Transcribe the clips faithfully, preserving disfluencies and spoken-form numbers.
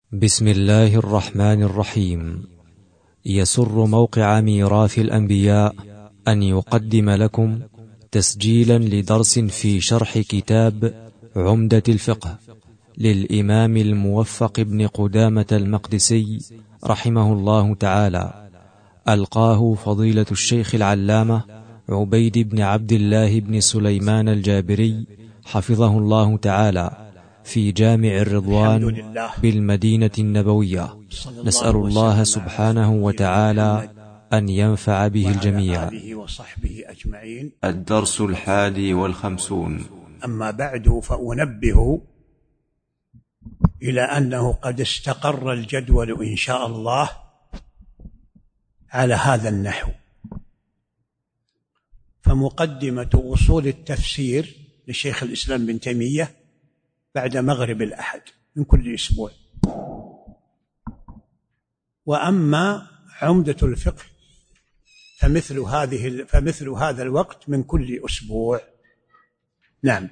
بسم الله الرحمن الرحيم. يسر موقع ميراث الأنبياء أن يقدم لكم تسجيلا لدرس في شرح كتاب عمدة الفقه للإمام الموفق بن قدامة المقدسي رحمه الله تعالى، ألقاه فضيلة الشيخ العلامة عبيد بن عبد الله بن سليمان الجابري حفظه الله تعالى في جامع الرضوان بالمدينة النبوية. نسأل الله سبحانه وتعالى أن ينفع به الجميع. الدرس الحادي والخمسون. أما بعد، فأنبه إلى أنه قد استقر الجدول إن شاء الله على هذا النحو. فمقدمة أصول التفسير لشيخ الإسلام بن تيمية بعد مغرب الأحد من كل أسبوع، وأما عمدة الفقه فمثل هذه فمثل هذا الوقت من كل أسبوع. نعم.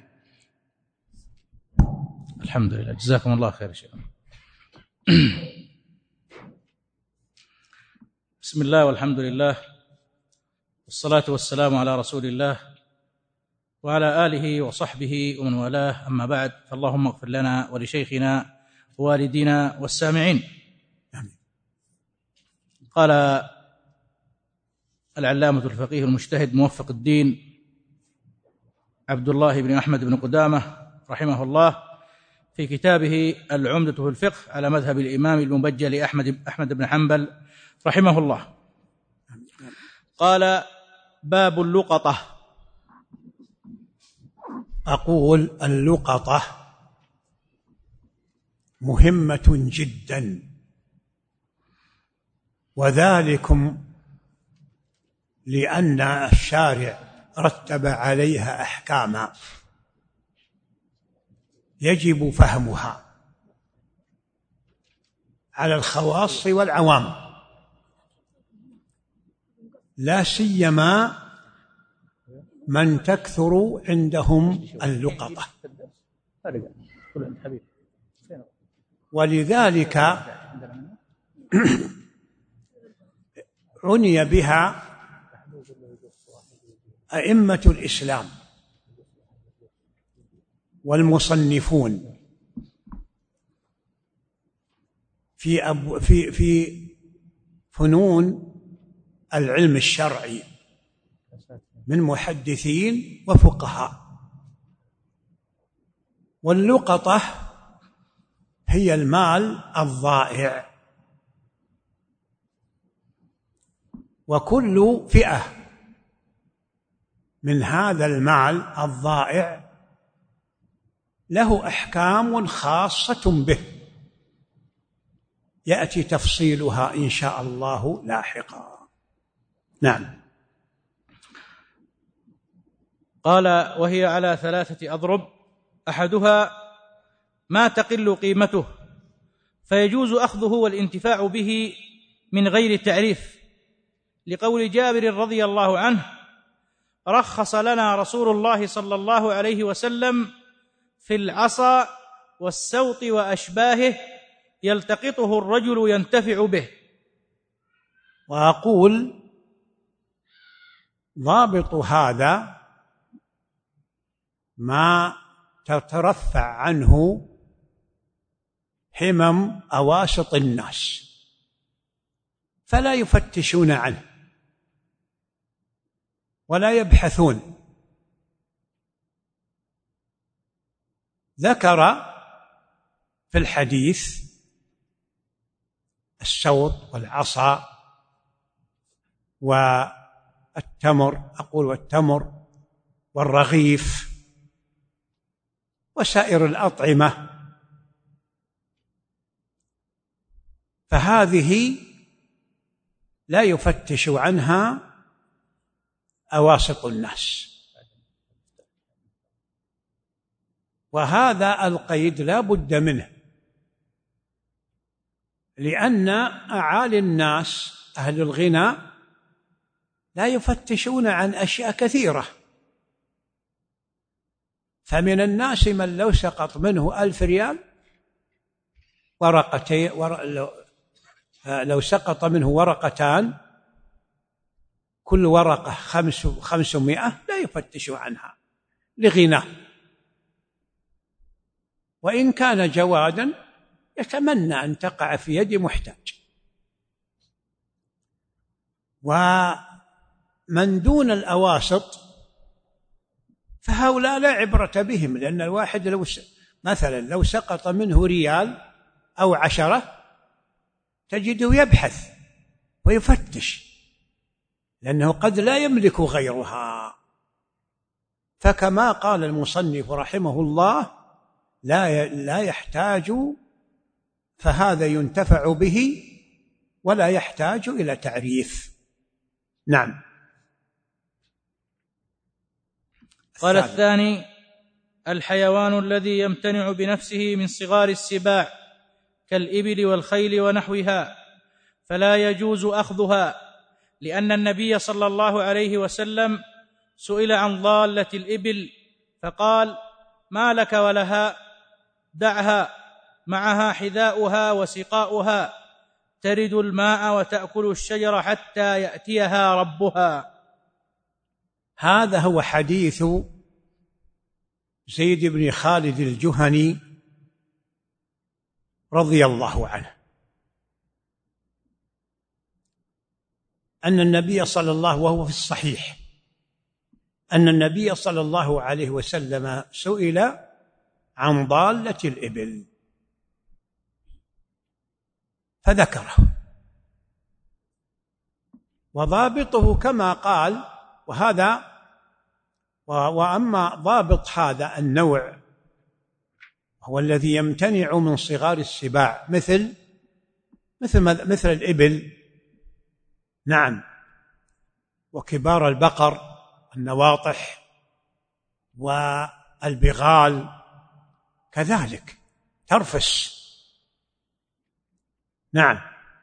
الحمد لله، جزاكم الله خير شيخ. بسم الله والحمد لله والصلاة والسلام على رسول الله وعلى آله وصحبه ومن والاه، أما بعد، فاللهم اغفر لنا ولشيخنا ووالدينا والسامعين. قال العلامة الفقيه المجتهد موفق الدين عبد الله بن أحمد بن قدامة رحمه الله في كتابه العمدة في الفقه على مذهب الإمام المبجل أحمد أحمد بن حنبل رحمه الله، قال: باب اللقطة. أقول اللقطة مهمة جدا، وذلكم لأن الشارع رتب عليها أحكاما يجب فهمها على الخواص والعوام، لا سيما من تكثر عندهم اللقطة، ولذلك عني بها أئمة الإسلام والمصنفون في أب في في فنون العلم الشرعي من محدثين وفقهاء. واللقطة هي المال الضائع، وكل فئة من هذا المال الضائع له أحكام خاصة به يأتي تفصيلها إن شاء الله لاحقا. نعم. قال: وهي على ثلاثة أضرب، أحدها ما تقل قيمته فيجوز أخذه والانتفاع به من غير تعريف، لقول جابر رضي الله عنه: رخص لنا رسول الله صلى الله عليه وسلم في العصا والسوط وأشباهه يلتقطه الرجل ينتفع به. وأقول ضابط هذا ما تترفع عنه همم أواسط الناس فلا يفتشون عنه ولا يبحثون. ذكر في الحديث السوط والعصا والتمر، أقول والتمر والرغيف وسائر الأطعمة، فهذه لا يفتش عنها أواسط الناس، وهذا القيد لا بد منه، لأن أعالي الناس أهل الغنى لا يفتشون عن أشياء كثيرة، فمن الناس من لو سقط منه ألف ريال ورقتين ورق لو, لو سقط منه ورقتان كل ورقة خمس خمسمائة لا يفتش عنها لغناه، وإن كان جوادا يتمنى أن تقع في يد محتاج. ومن دون الأواسط فهؤلاء لا عبرة بهم، لأن الواحد لو مثلا لو سقط منه ريال أو عشرة تجده يبحث ويفتش، لأنه قد لا يملك غيرها. فكما قال المصنف رحمه الله لا لا يحتاج، فهذا ينتفع به ولا يحتاج إلى تعريف. نعم. قال الثاني: الحيوان الذي يمتنع بنفسه من صغار السباع كالإبل والخيل ونحوها فلا يجوز أخذها، لأن النبي صلى الله عليه وسلم سئل عن ضالة الإبل فقال: ما لك ولها؟ دعها، معها حذاؤها وسقاؤها، ترد الماء وتأكل الشجر حتى يأتيها ربها. هذا هو حديث زيد بن خالد الجهني رضي الله عنه، أن النبي صلى الله وهو في الصحيح أن النبي صلى الله عليه وسلم سئل عن ضالة الإبل فذكره، وضابطه كما قال. وهذا وأما ضابط هذا النوع هو الذي يمتنع من صغار السباع مثل مثل مثل الإبل، نعم، وكبار البقر النواطح والبغال كذلك ترفس، نعم،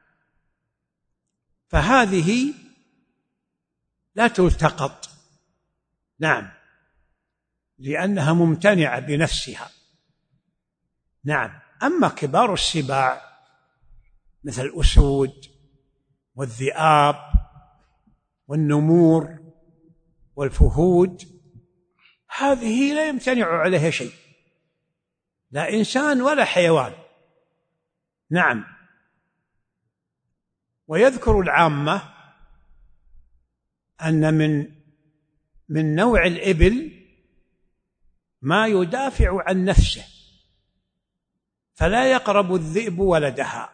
فهذه لا تلتقط، نعم، لأنها ممتنعة بنفسها، نعم. أما كبار السباع مثل الأسود والذئاب والنمور والفهود هذه لا يمتنع عليها شيء، لا إنسان ولا حيوان، نعم. ويذكر العامة أن من من نوع الإبل ما يدافع عن نفسه فلا يقرب الذئب ولدها،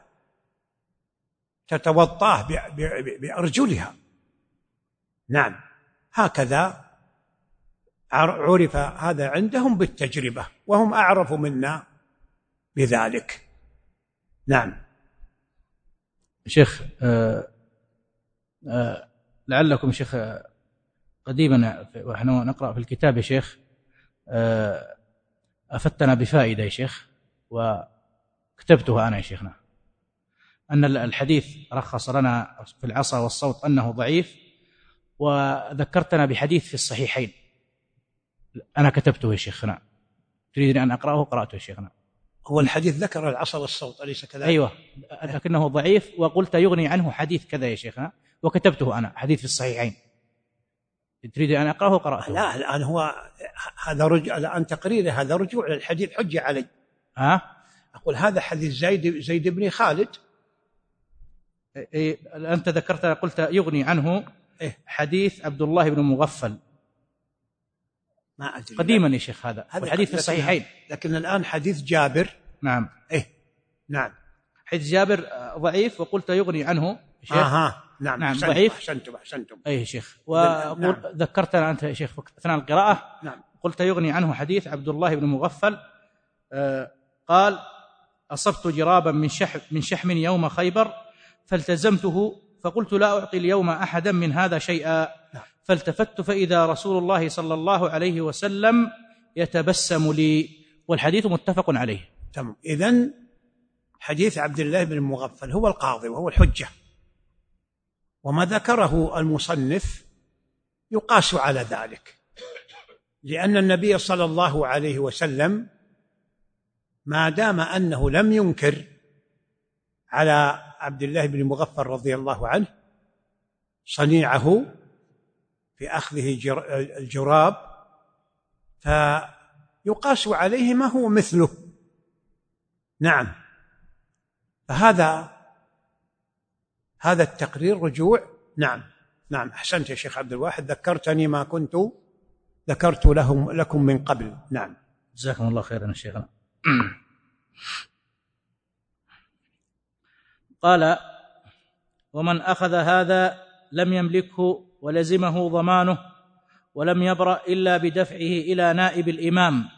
تتوطاه بأرجلها، نعم. هكذا عرف هذا عندهم بالتجربة، وهم أعرف منا بذلك، نعم. شيخ آه آه لعلكم شيخ قديما ونحن نقرأ في الكتاب يا شيخ آه أفتنا بفائدة يا شيخ، وكتبتها أنا يا شيخنا، أن الحديث رخص لنا في العصا والصوت أنه ضعيف، وذكرتنا بحديث في الصحيحين أنا كتبته يا شيخنا، تريدني أن أقرأه؟ قرأته يا شيخنا. هو الحديث ذكر العصا والصوت أليس كذلك؟ أيوة، لكنه ضعيف، وقلت يغني عنه حديث كذا يا شيخنا، وكتبته أنا حديث في الصحيحين، تريد أن أقرأه؟ قرأته. لا الآن هو هذا رجوع، الآن تقريره هذا رجوع للحديث حجة علي. ها؟ أقول هذا حديث زيد زيد بن خالد. إيه أنت ذكرت قلت يغني عنه إيه؟ حديث عبد الله بن مغفل ما أدري قديما يا شيخ، هذا الحديث في الصحيحين، لكن الآن حديث جابر. نعم. إيه نعم، حديث جابر ضعيف، وقلت يغني عنه شيخ. آها نعم، نعم أحسنتم ضعيف. أحسنتم أحسنتم أي شيخ. وذكرتنا نعم. أنت يا شيخ أثناء القراءة نعم. قلت يغني عنه حديث عبد الله بن مغفل آه قال: أصبت جرابا من شحم من شحم يوم خيبر فالتزمته، فقلت لا أعطي اليوم أحدا من هذا شيئا، نعم. فالتفت فإذا رسول الله صلى الله عليه وسلم يتبسم لي، والحديث متفق عليه. تمام. إذن حديث عبد الله بن مغفل هو القاضي وهو الحجة، وما ذكره المصنف يقاس على ذلك، لأن النبي صلى الله عليه وسلم ما دام أنه لم ينكر على عبد الله بن مغفل رضي الله عنه صنيعه في أخذه الجراب، فيقاس عليه ما هو مثله. نعم، فهذا هذا التقرير رجوع. نعم نعم أحسنت يا شيخ عبد الواحد، ذكرتني ما كنت ذكرت لهم لكم من قبل. نعم جزاكم الله خيرا يا شيخنا. قال: ومن أخذ هذا لم يملكه ولزمه ضمانه ولم يبرأ إلا بدفعه إلى نائب الإمام.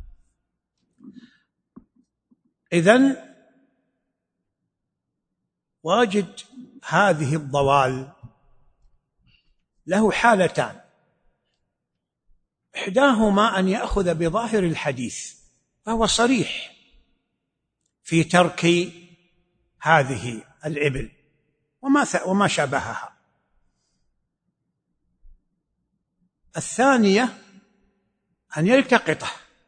إذن واجد هذه الضوال له حالتان، إحداهما أن يأخذ بظاهر الحديث فهو صريح في ترك هذه الإبل وما وما شابهها. الثانية أن يلتقطه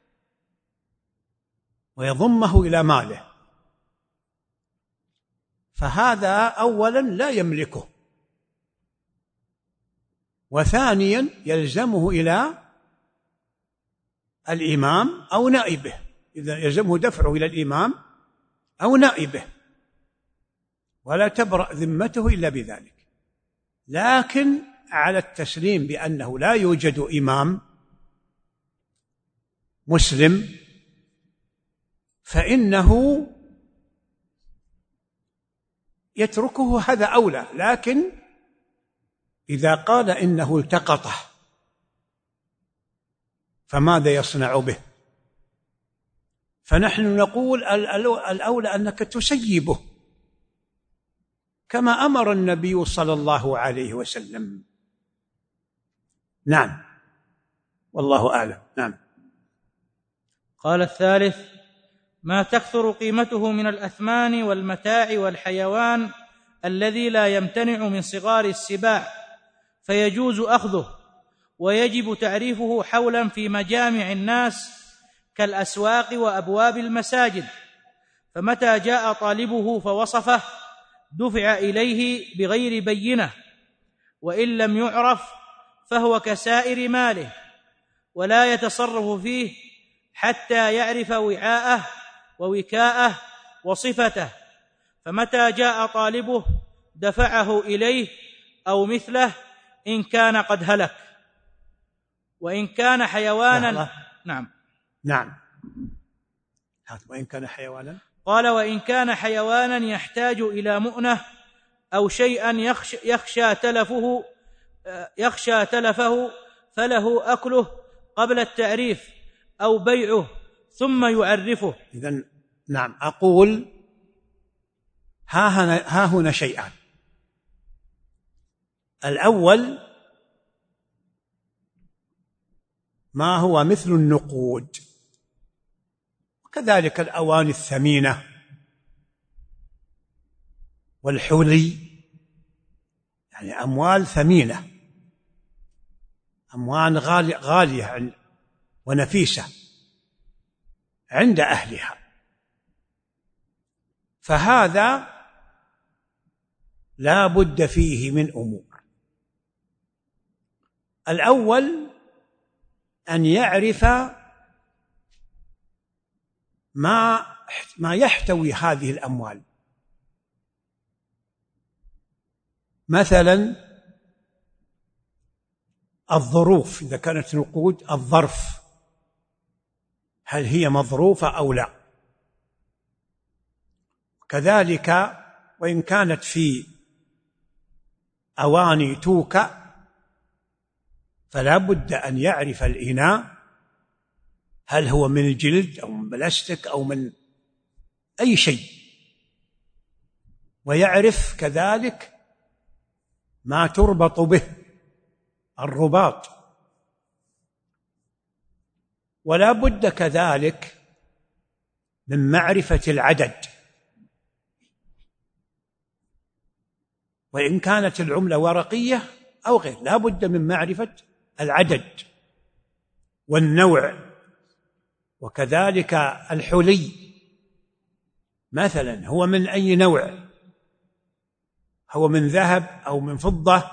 ويضمه إلى ماله، فهذا أولا لا يملكه، وثانيا يلزمه إلى الإمام أو نائبه، إذا يلزمه دفعه إلى الإمام أو نائبه، ولا تبرأ ذمته إلا بذلك. لكن على التسليم بأنه لا يوجد إمام مسلم فإنه يتركه، هذا أولى. لكن إذا قال إنه التقطه فماذا يصنع به؟ فنحن نقول الأولى أنك تسيبه كما أمر النبي صلى الله عليه وسلم. نعم والله أعلم. نعم. قال الثالث: ما تكثر قيمته من الأثمان والمتاع والحيوان الذي لا يمتنع من صغار السباع، فيجوز أخذه ويجب تعريفه حولا في مجامع الناس كالأسواق وأبواب المساجد، فمتى جاء طالبه فوصفه دفع إليه بغير بينة، وإن لم يعرف فهو كسائر ماله ولا يتصرف فيه حتى يعرف وعاءه ووكاءه وصفته، فمتى جاء طالبه دفعه إليه أو مثله إن كان قد هلك. وإن كان حيوانا نعم نعم وإن كان حيوانا قال: وإن كان حيوانا يحتاج إلى مؤنة أو شيئا يخشى, يخشى تلفه يخشى تلفه فله أكله قبل التعريف أو بيعه ثم يعرفه. إذن نعم أقول ها هنا, ها هنا شيئان. الأول ما هو مثل النقود، وكذلك الأواني الثمينة والحلي، يعني أموال ثمينة، أموال غالية, غالية ونفيسة عند أهلها، فهذا لا بد فيه من أمور. الأول أن يعرف ما ما يحتوي هذه الأموال، مثلا الظروف، إذا كانت نقود الظرف هل هي مظروفة أو لا، كذلك وإن كانت في أواني توكأ فلا بد أن يعرف الإناء هل هو من الجلد أو من بلاستيك أو من أي شيء، ويعرف كذلك ما تربط به الرباط، ولا بد كذلك من معرفة العدد، وإن كانت العملة ورقية أو غير لا بد من معرفة العدد والنوع، وكذلك الحلي مثلا هو من أي نوع؟ هو من ذهب أو من فضة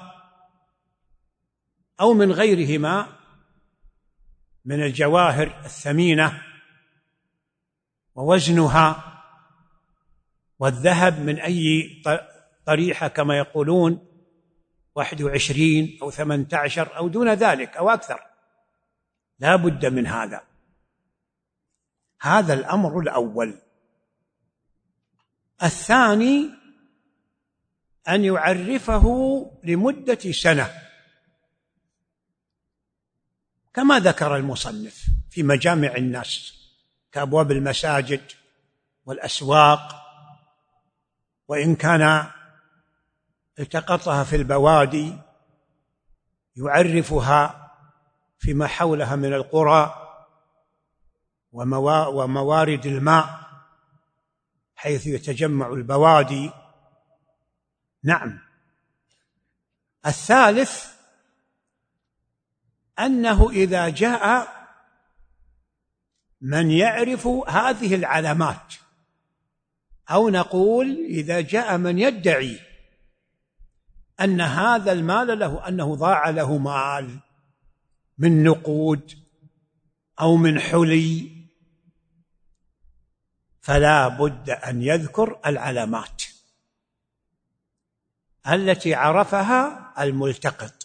أو من غيرهما من الجواهر الثمينة ووزنها، والذهب من أي طريحة كما يقولون واحد وعشرين أو ثمانية عشر أو دون ذلك أو أكثر، لا بد من هذا. هذا الأمر الأول. الثاني أن يعرفه لمدة سنة كما ذكر المصنف في مجامع الناس كأبواب المساجد والأسواق، وإن كان التقطها في البوادي يعرفها فيما حولها من القرى وموارد الماء حيث يتجمع البوادي. نعم. الثالث أنه إذا جاء من يعرف هذه العلامات، أو نقول إذا جاء من يدعي أن هذا المال له، أنه ضاع له مال من نقود أو من حلي، فلا بد أن يذكر العلامات التي عرفها الملتقط.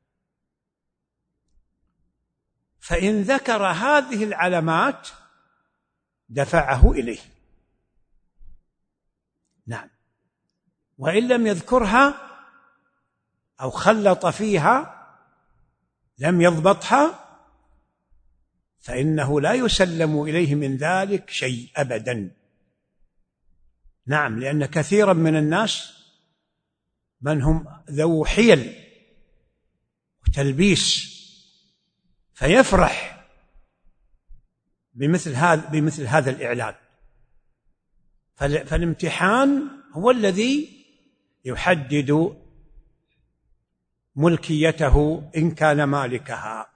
فإن ذكر هذه العلامات دفعه إليه. نعم. وإن لم يذكرها أو خلط فيها لم يضبطها فإنه لا يسلم إليه من ذلك شيء أبدا. نعم. لأن كثيرا من الناس من هم ذو حيل وتلبيس فيفرح بمثل هذا بمثل هذا الإعلان. فالامتحان هو الذي يحدد ملكيته إن كان مالكها.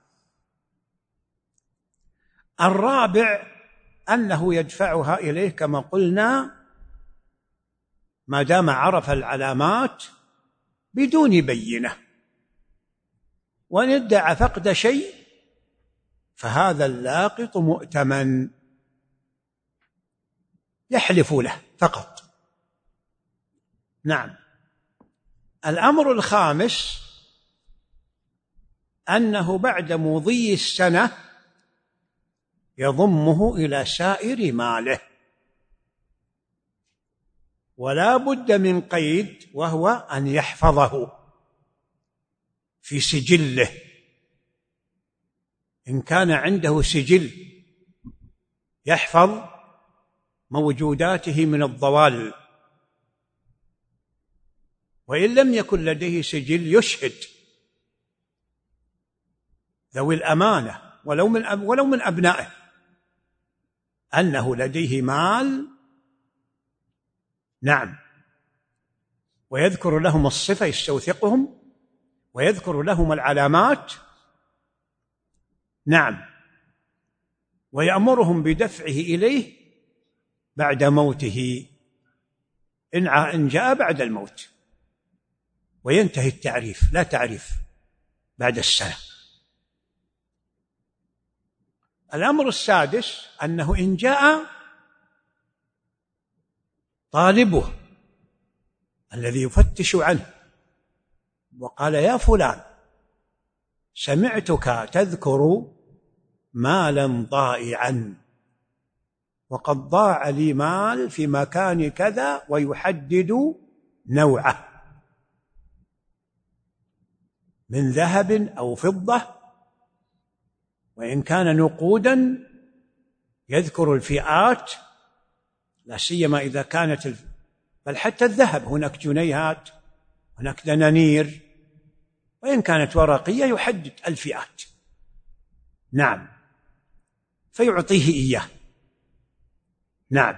الرابع أنه يدفعها إليه كما قلنا ما دام عرف العلامات بدون بينة. وإن ادعى فقد شيء فهذا اللاقط مؤتمن يحلف له فقط. نعم. الأمر الخامس أنه بعد مضي السنة يضمه إلى سائر ماله، ولا بد من قيد، وهو أن يحفظه في سجله إن كان عنده سجل يحفظ موجوداته من الضوال. وإن لم يكن لديه سجل يشهد ذوي الأمانة ولو من أب ولو من أبنائه أنه لديه مال. نعم. ويذكر لهم الصفة، يستوثقهم ويذكر لهم العلامات. نعم. ويأمرهم بدفعه إليه بعد موته إن جاء بعد الموت، وينتهي التعريف، لا تعريف بعد السنة. الأمر السادس أنه إن جاء طالبه الذي يفتش عنه وقال يا فلان سمعتك تذكر مالا ضائعا وقد ضاع لي مال في مكان كذا، ويحدد نوعه من ذهب أو فضة، وإن كان نقودا يذكر الفئات، لا سيما إذا كانت الف... بل حتى الذهب هناك جنيهات، هناك دنانير، وإن كانت ورقية يحدد الفئات. نعم. فيعطيه إياه. نعم.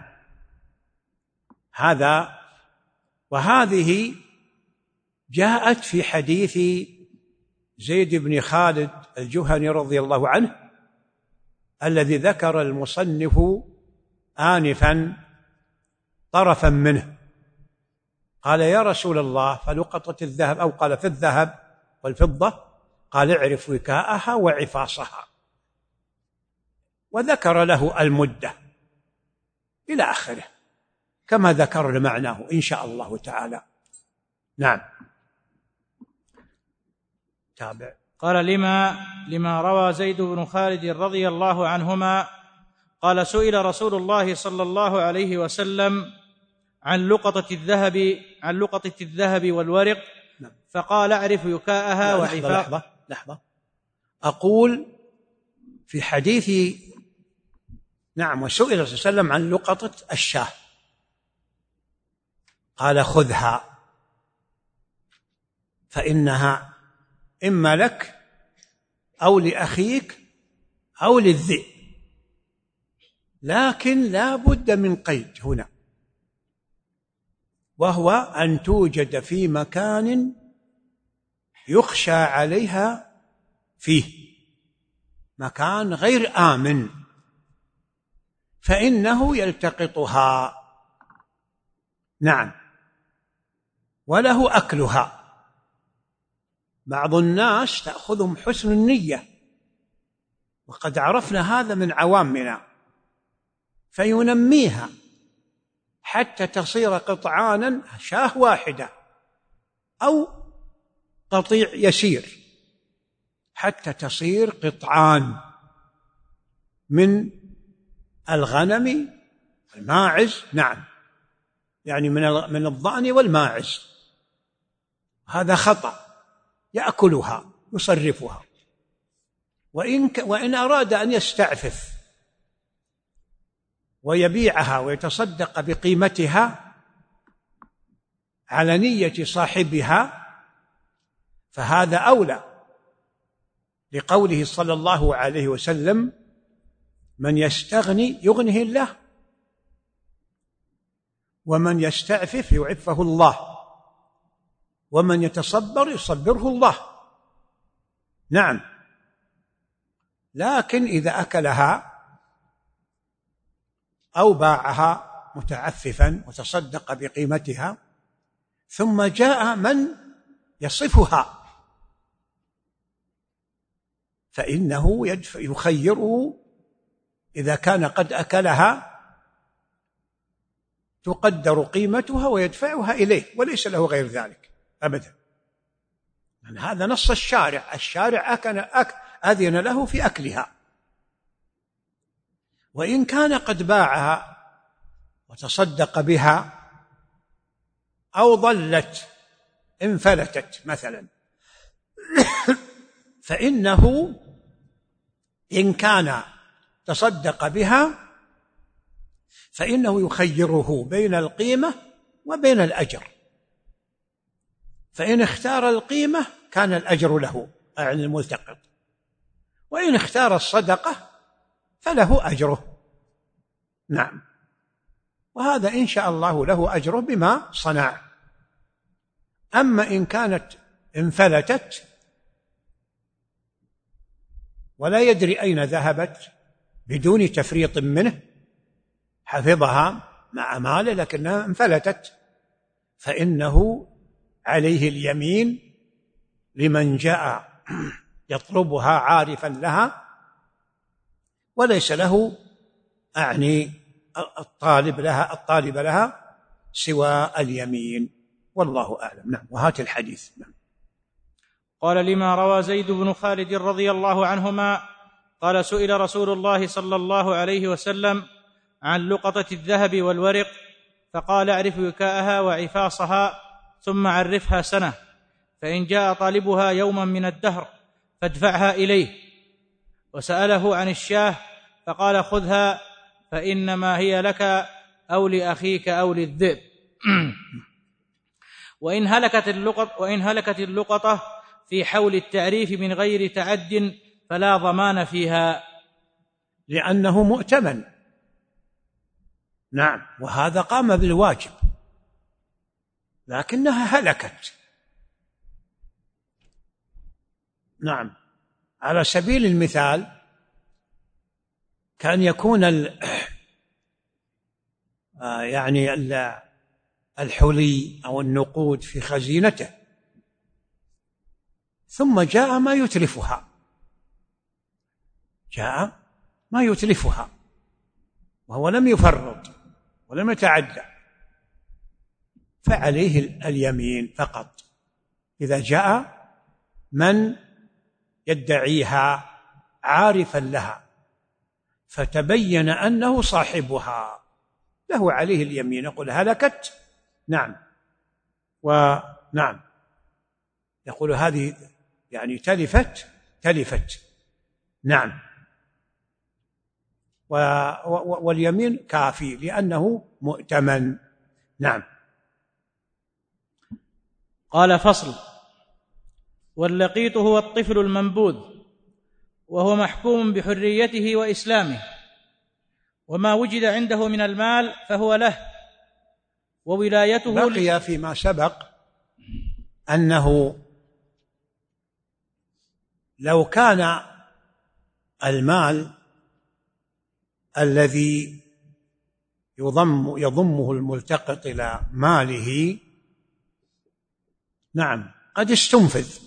هذا وهذه جاءت في حديث زيد بن خالد الجهني رضي الله عنه الذي ذكر المصنف آنفا طرفا منه. قال يا رسول الله فلقطة الذهب، أو قال في الذهب والفضة، قال اعرف وكاءها وعفاصها، وذكر له المدة إلى آخره كما ذكر معناه إن شاء الله تعالى. نعم. تابع. قال لما لما روى زيد بن خالد رضي الله عنهما قال سئل رسول الله صلى الله عليه وسلم عن لقطة الذهب عن لقطة الذهب والورق، فقال اعرف يكاءها وعفاء. لحظة لحظة أقول في حديث نعم وسئل صلى الله عليه وسلم عن لقطة الشاه، قال خذها فإنها إما لك أو لأخيك أو للذئب، لكن لا بد من قيد هنا، وهو أن توجد في مكان يخشى عليها فيه، مكان غير آمن، فإنه يلتقطها. نعم. وله أكلها. بعض الناس تأخذهم حسن النية، وقد عرفنا هذا من عوامنا، فينميها حتى تصير قطعانا، شاه واحدة أو قطيع يسير، حتى تصير قطعان من الغنم الماعز. نعم، يعني من من الضأن والماعز. هذا خطأ، يأكلها يصرفها. وإن وإن أراد أن يستعفف ويبيعها ويتصدق بقيمتها على نية صاحبها فهذا أولى، لقوله صلى الله عليه وسلم من يستغني يغنه الله، ومن يستعفف يعفه الله، ومن يتصبر يصبره الله. نعم. لكن إذا أكلها أو باعها متعففا وتصدق بقيمتها ثم جاء من يصفها فإنه يخيره، إذا كان قد أكلها تقدر قيمتها ويدفعها إليه، وليس له غير ذلك أبدا. يعني هذا نص الشارع، الشارع أكن أك أذن له في أكلها. وإن كان قد باعها وتصدق بها أو ضلت انفلتت مثلا فإنه إن كان تصدق بها فإنه يخيره بين القيمة وبين الأجر، فإن اختار القيمة كان الأجر له عن الملتقط، وإن اختار الصدقة فله أجره. نعم. وهذا إن شاء الله له أجره بما صنع. أما إن كانت انفلتت ولا يدري أين ذهبت بدون تفريط منه، حفظها مع ماله لكنها انفلتت، فإنه عليه اليمين لمن جاء يطلبها عارفا لها، وليس له أعني الطالب لها الطالب لها سوى اليمين، والله أعلم. نعم. وهات الحديث. نعم. قال لما روى زيد بن خالد رضي الله عنهما قال سئل رسول الله صلى الله عليه وسلم عن لقطة الذهب والورق، فقال اعرف وكاءها وعفاصها ثم عرفها سنة، فإن جاء طالبها يوما من الدهر فادفعها إليه. وسأله عن الشاه فقال خذها فإنما هي لك أو لأخيك أو للذئب. وإن هلكت اللقطة, وإن هلكت اللقطة في حول التعريف من غير تعد فلا ضمان فيها، لأنه مؤتمن. نعم. وهذا قام بالواجب لكنها هلكت. نعم. على سبيل المثال كان يكون آه يعني الحلي أو النقود في خزينته، ثم جاء ما يتلفها، جاء ما يتلفها وهو لم يفرط ولم يتعدى، فعليه اليمين فقط إذا جاء من يدعيها عارفا لها فتبين أنه صاحبها، له عليه اليمين، يقول هلكت، نعم، ونعم، يقول هذه يعني تلفت تلفت، نعم، واليمين كافي لأنه مؤتمن. نعم. قال: فصل. واللقيط هو الطفل المنبوذ، وهو محكوم بحريته وإسلامه، وما وجد عنده من المال فهو له، وولايته بقي فيما سبق أنه لو كان المال الذي يضم يضمه الملتقط إلى ماله نعم قد استنفذ،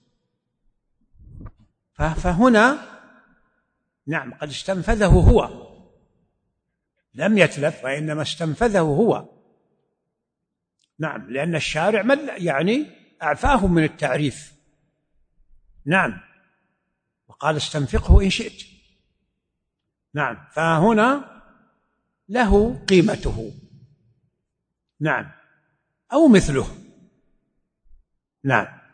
فهنا نعم قد استنفذه هو، لم يتلف وإنما استنفذه هو، نعم، لأن الشارع يعني أعفاه من التعريف، نعم، وقال استنفقه إن شئت، نعم، فهنا له قيمته، نعم، أو مثله، نعم.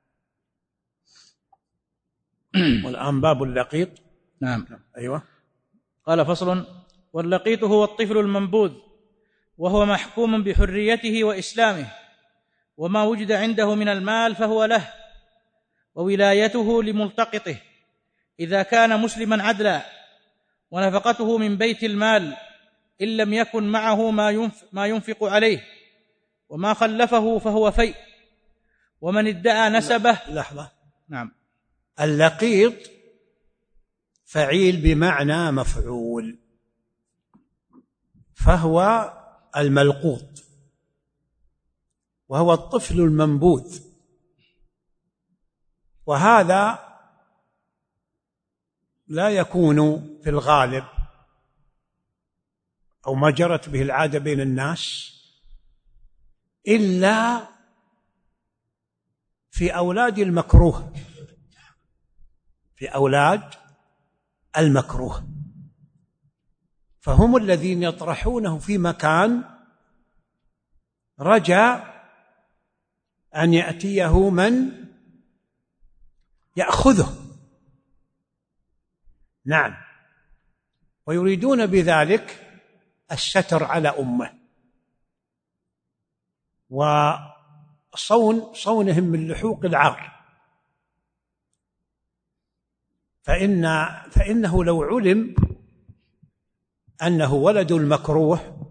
والآن باب اللقيط. نعم. أيوة. قال: فصل. واللقيط هو الطفل المنبوذ، وهو محكوم بحريته وإسلامه، وما وجد عنده من المال فهو له، وولايته لملتقطه إذا كان مسلما عدلا، ونفقته من بيت المال إن لم يكن معه ما ينفق عليه، وما خلفه فهو فيء. ومن ادعى نسبه. لحظة. نعم. اللقيط فعيل بمعنى مفعول، فهو الملقوط، وهو الطفل المنبوذ، وهذا لا يكون في الغالب أو ما جرت به العادة بين الناس إلا في أولاد المكروه، في أولاد المكروه، فهم الذين يطرحونه في مكان رجاء أن يأتيه من يأخذه، نعم، ويريدون بذلك الستر على أمه وصون صونهم من لحوق العار، فإن فإنه لو علم أنه ولد المكروه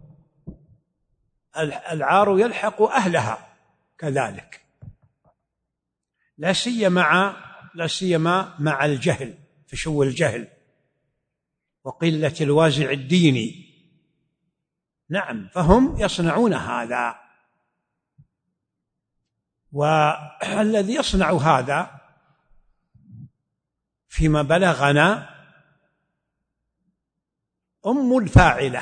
العار يلحق أهلها كذلك، لا سيما مع لا سيما مع الجهل، فشو الجهل وقلة الوازع الديني، نعم، فهم يصنعون هذا، والذي يصنع هذا فيما بلغنا أم الفاعلة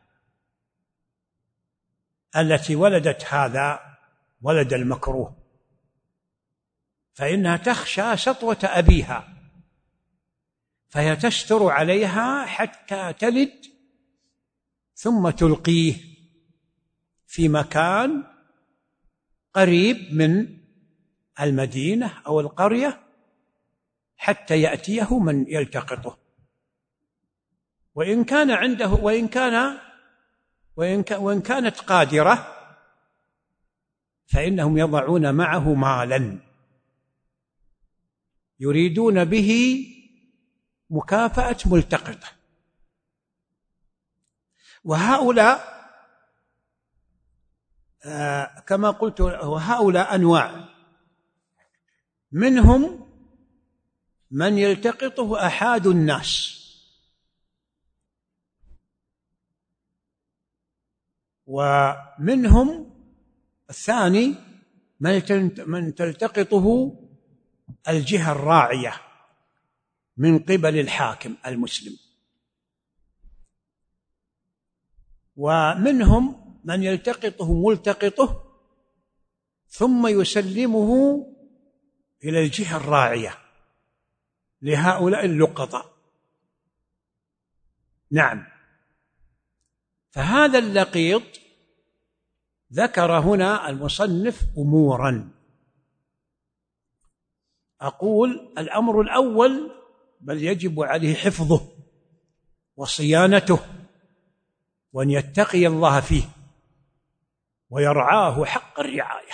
التي ولدت هذا ولد المكروه، فإنها تخشى سطوة أبيها، فهي تستر عليها حتى تلد ثم تلقيه في مكان قريب من المدينة أو القرية حتى يأتيه من يلتقطه، وإن كان عنده وإن كان وإن, وإن كانت قادرة فإنهم يضعون معه مالا يريدون به مكافأة ملتقطه، وهؤلاء آه كما قلت وهؤلاء أنواع، منهم من يلتقطه أحد الناس، ومنهم الثاني من تلتقطه الجهة الراعية من قبل الحاكم المسلم، ومنهم من يلتقطه ملتقطه ثم يسلمه إلى الجهة الراعية لهؤلاء اللقطاء. نعم، فهذا اللقيط ذكر هنا المصنف أمورا. أقول الأمر الأول بل يجب عليه حفظه وصيانته، وأن يتقي الله فيه ويرعاه حق الرعاية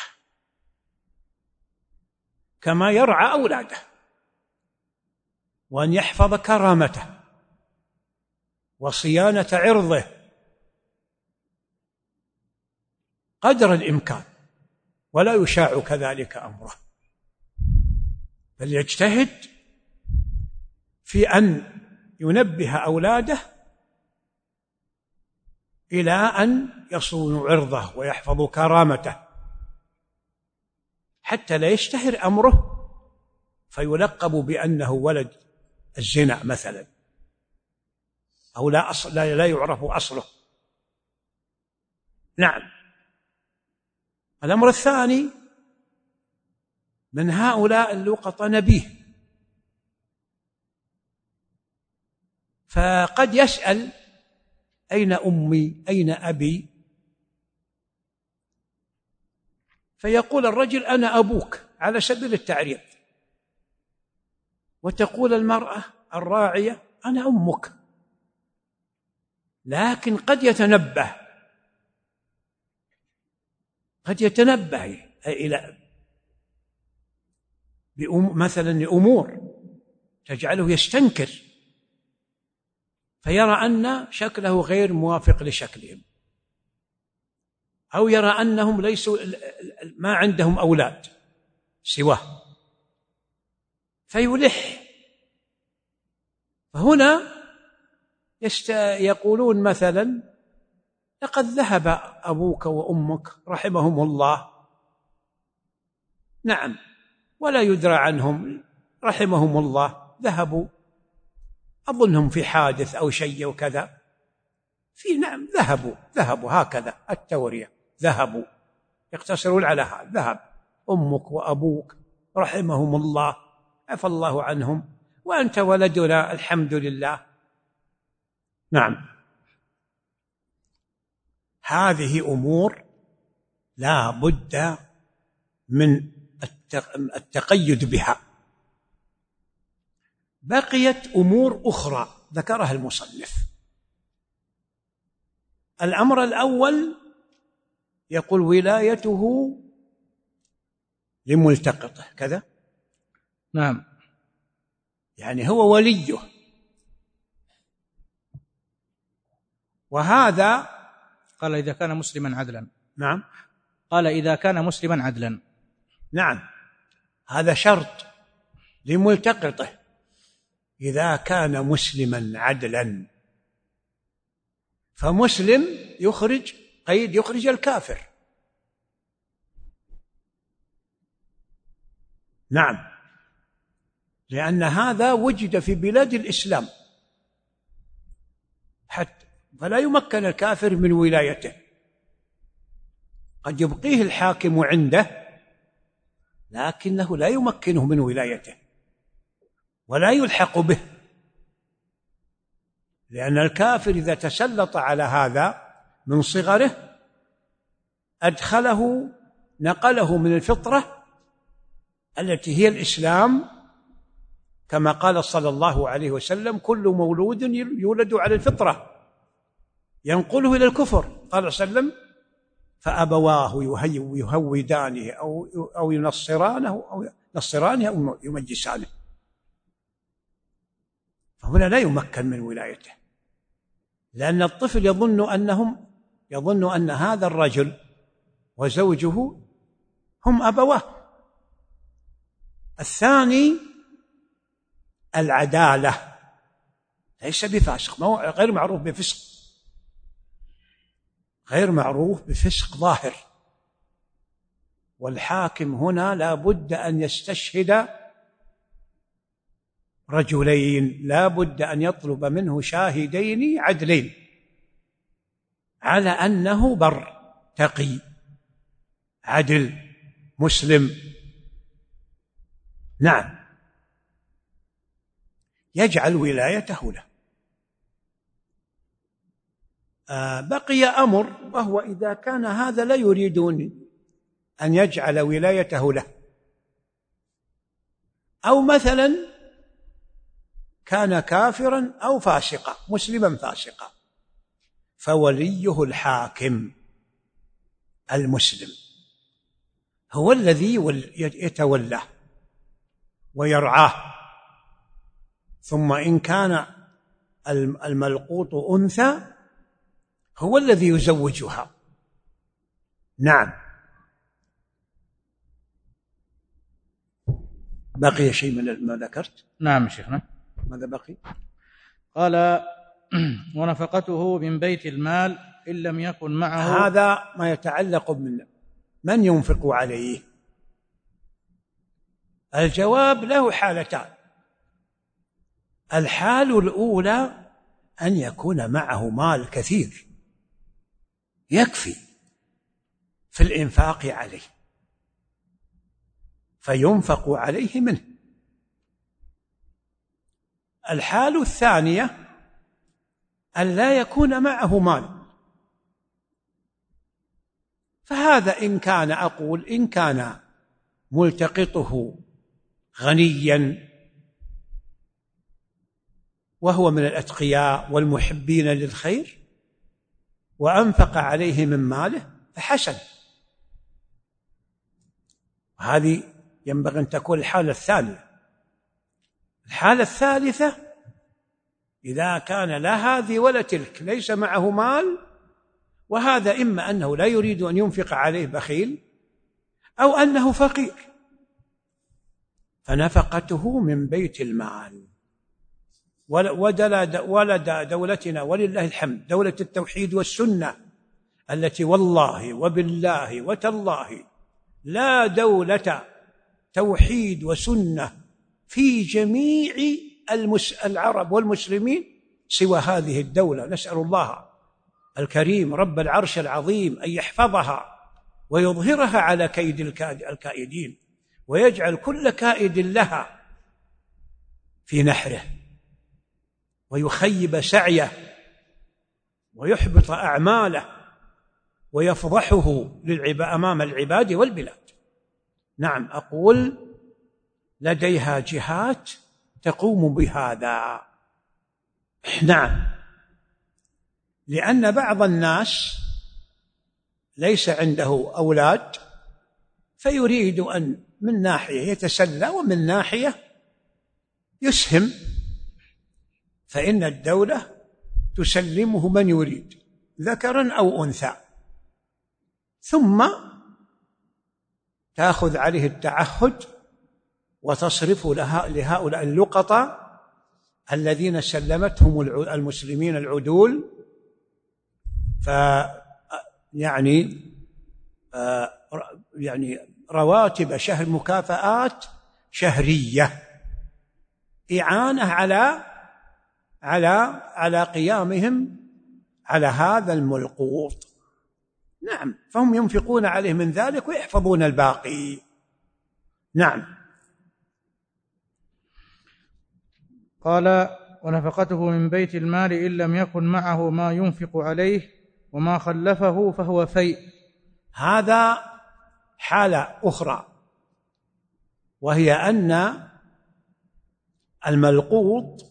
كما يرعى أولاده، وأن يحفظ كرامته وصيانة عرضه قدر الإمكان، ولا يشاع كذلك أمره، بل يجتهد في أن ينبه أولاده إلى أن يصونوا عرضه ويحفظوا كرامته حتى لا يشتهر أمره فيلقب بأنه ولد الزنا مثلا، أو لا, أصل لا, لا يعرف أصله. نعم. الأمر الثاني من هؤلاء اللقطة نبيه، فقد يسأل أين أمي أين أبي، فيقول الرجل أنا أبوك على سبيل التعريض، وتقول المرأة الراعية أنا أمك، لكن قد يتنبه قد يتنبه إلى مثلا لأمور تجعله يستنكر فيرى أن شكله غير موافق لشكلهم، أو يرى أنهم ليسوا ما عندهم أولاد سواه فيلح. فهنا يقولون مثلا لقد ذهب أبوك وأمك رحمهم الله، نعم، ولا يدرى عنهم رحمهم الله، ذهبوا أظنهم في حادث أو شيء وكذا، في نعم ذهبوا ذهبوا هكذا التورية، ذهبوا يقتصرون على هذا، ذهب أمك وأبوك رحمهم الله عفى الله عنهم وأنت ولدنا الحمد لله. نعم، هذه أمور لا بد من التقيد بها. بقيت أمور أخرى ذكرها المصنف. الأمر الأول يقول ولايته لملتقطه كذا، نعم، يعني هو وليه، وهذا قال إذا كان مسلما عدلا. نعم، قال إذا كان مسلما عدلا. نعم، هذا شرط لملتقطه إذا كان مسلما عدلا، فمسلم يخرج قيد يخرج الكافر. نعم، لأن هذا وجد في بلاد الإسلام حتى فلا يمكن الكافر من ولايته، قد يبقيه الحاكم عنده لكنه لا يمكنه من ولايته ولا يلحق به، لأن الكافر إذا تسلط على هذا من صغره أدخله نقله من الفطرة التي هي الإسلام، كما قال صلى الله عليه وسلم كل مولود يولد على الفطرة ينقله إلى الكفر، قال صلى الله عليه وسلم فأبواه يهودانه أو أو ينصرانه أو ينصرانه أو يمجسانه، فهنا لا يمكن من ولايته، لأن الطفل يظن أنهم يظن أن هذا الرجل وزوجه هم أبواه. الثاني العدالة، ليس بفاسق، غير معروف بفسق، غير معروف بفسق ظاهر، والحاكم هنا لا بد أن يستشهد رجلين، لا بد أن يطلب منه شاهدين عدلين على أنه بر تقي عدل مسلم. نعم، يجعل ولايته له. آه بقي أمر، وهو إذا كان هذا لا يريدون أن يجعل ولايته له، أو مثلا كان كافرا أو فاسقا، مسلما فاسقا، فوليه الحاكم المسلم هو الذي يتولاه ويرعاه. ثم إن كان الملقوط أنثى هو الذي يزوجها. نعم. بقي شيء من ما ذكرت؟ نعم شيخنا. ماذا بقي؟ قال ونفقته من بيت المال إن لم يكن معه. هذا ما يتعلق من من ينفق عليه. الجواب له حالتان. الحال الأولى أن يكون معه مال كثير يكفي في الإنفاق عليه فينفق عليه منه. الحال الثانية أن لا يكون معه مال، فهذا إن كان أقول إن كان ملتقطه غنيا وهو من الأتقياء والمحبين للخير وأنفق عليه من ماله فحسن، هذه ينبغي أن تكون الحالة الثانية. الحالة الثالثة إذا كان لا هذه ولا تلك، ليس معه مال، وهذا إما أنه لا يريد أن ينفق عليه بخيل أو أنه فقير، فنفقته من بيت المال. ولد دولتنا ولله الحمد دولة التوحيد والسنة، التي والله وبالله وتالله لا دولة توحيد وسنة في جميع العرب والمسلمين سوى هذه الدولة. نسأل الله الكريم رب العرش العظيم أن يحفظها ويظهرها على كيد الكائدين، ويجعل كل كائد لها في نحره، ويخيب سعيه ويحبط أعماله ويفضحه أمام العباد والبلاد. نعم، أقول لديها جهات تقوم بهذا. نعم، لأن بعض الناس ليس عنده أولاد فيريد أن من ناحية يتسلى ومن ناحية يسهم، فإن الدولة تسلمه من يريد ذكرا أو أنثى، ثم تأخذ عليه التعهد وتصرف لها لهؤلاء اللقطة الذين سلمتهم المسلمين العدول، ف يعني يعني رواتب شهر مكافآت شهرية إعانة على على على قيامهم على هذا الملقوط. نعم، فهم ينفقون عليه من ذلك ويحفظون الباقي. نعم. قال ونفقته من بيت المال إن لم يكن معه ما ينفق عليه وما خلفه فهو فيء. هذا حالة أخرى، وهي أن الملقوط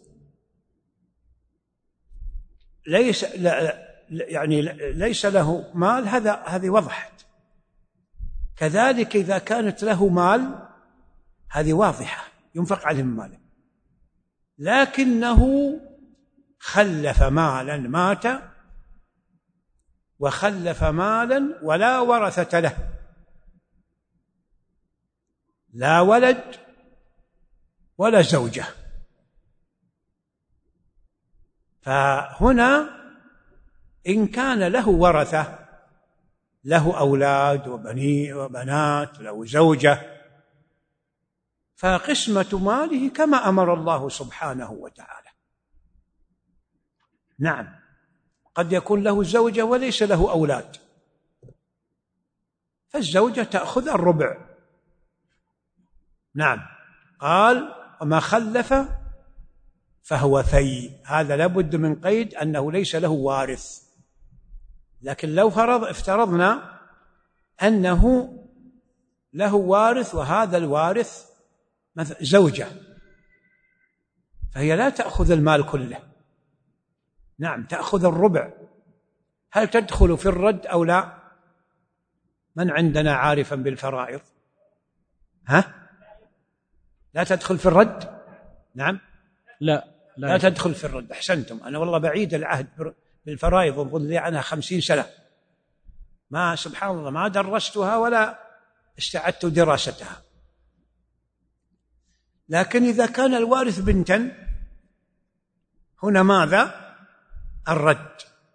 ليس يعني ليس له مال، هذا هذه وضحت. كذلك إذا كانت له مال هذه واضحة ينفق عليه من ماله، لكنه خلف مالا مات وخلف مالا ولا ورثة له، لا ولد ولا زوجة، فهنا إن كان له ورثة له أولاد وبني وبنات، له زوجة، فقسمة ماله كما أمر الله سبحانه وتعالى. نعم، قد يكون له زوجة وليس له أولاد، فالزوجة تأخذ الربع. نعم، قال وما خلف فهو في، هذا لابد من قيد أنه ليس له وارث. لكن لو فرض افترضنا أنه له وارث وهذا الوارث مثل زوجة، فهي لا تأخذ المال كله، نعم تأخذ الربع. هل تدخل في الرد أو لا؟ من عندنا عارفا بالفرائض؟ ها؟ لا تدخل في الرد؟ نعم لا لا, لا تدخل في الرد. أحسنتم. أنا والله بعيد العهد بالفرائض وظل لي عنها خمسين سنة، ما سبحان الله ما درستها ولا استعدت دراستها. لكن إذا كان الوارث بنتا هنا ماذا؟ الرد،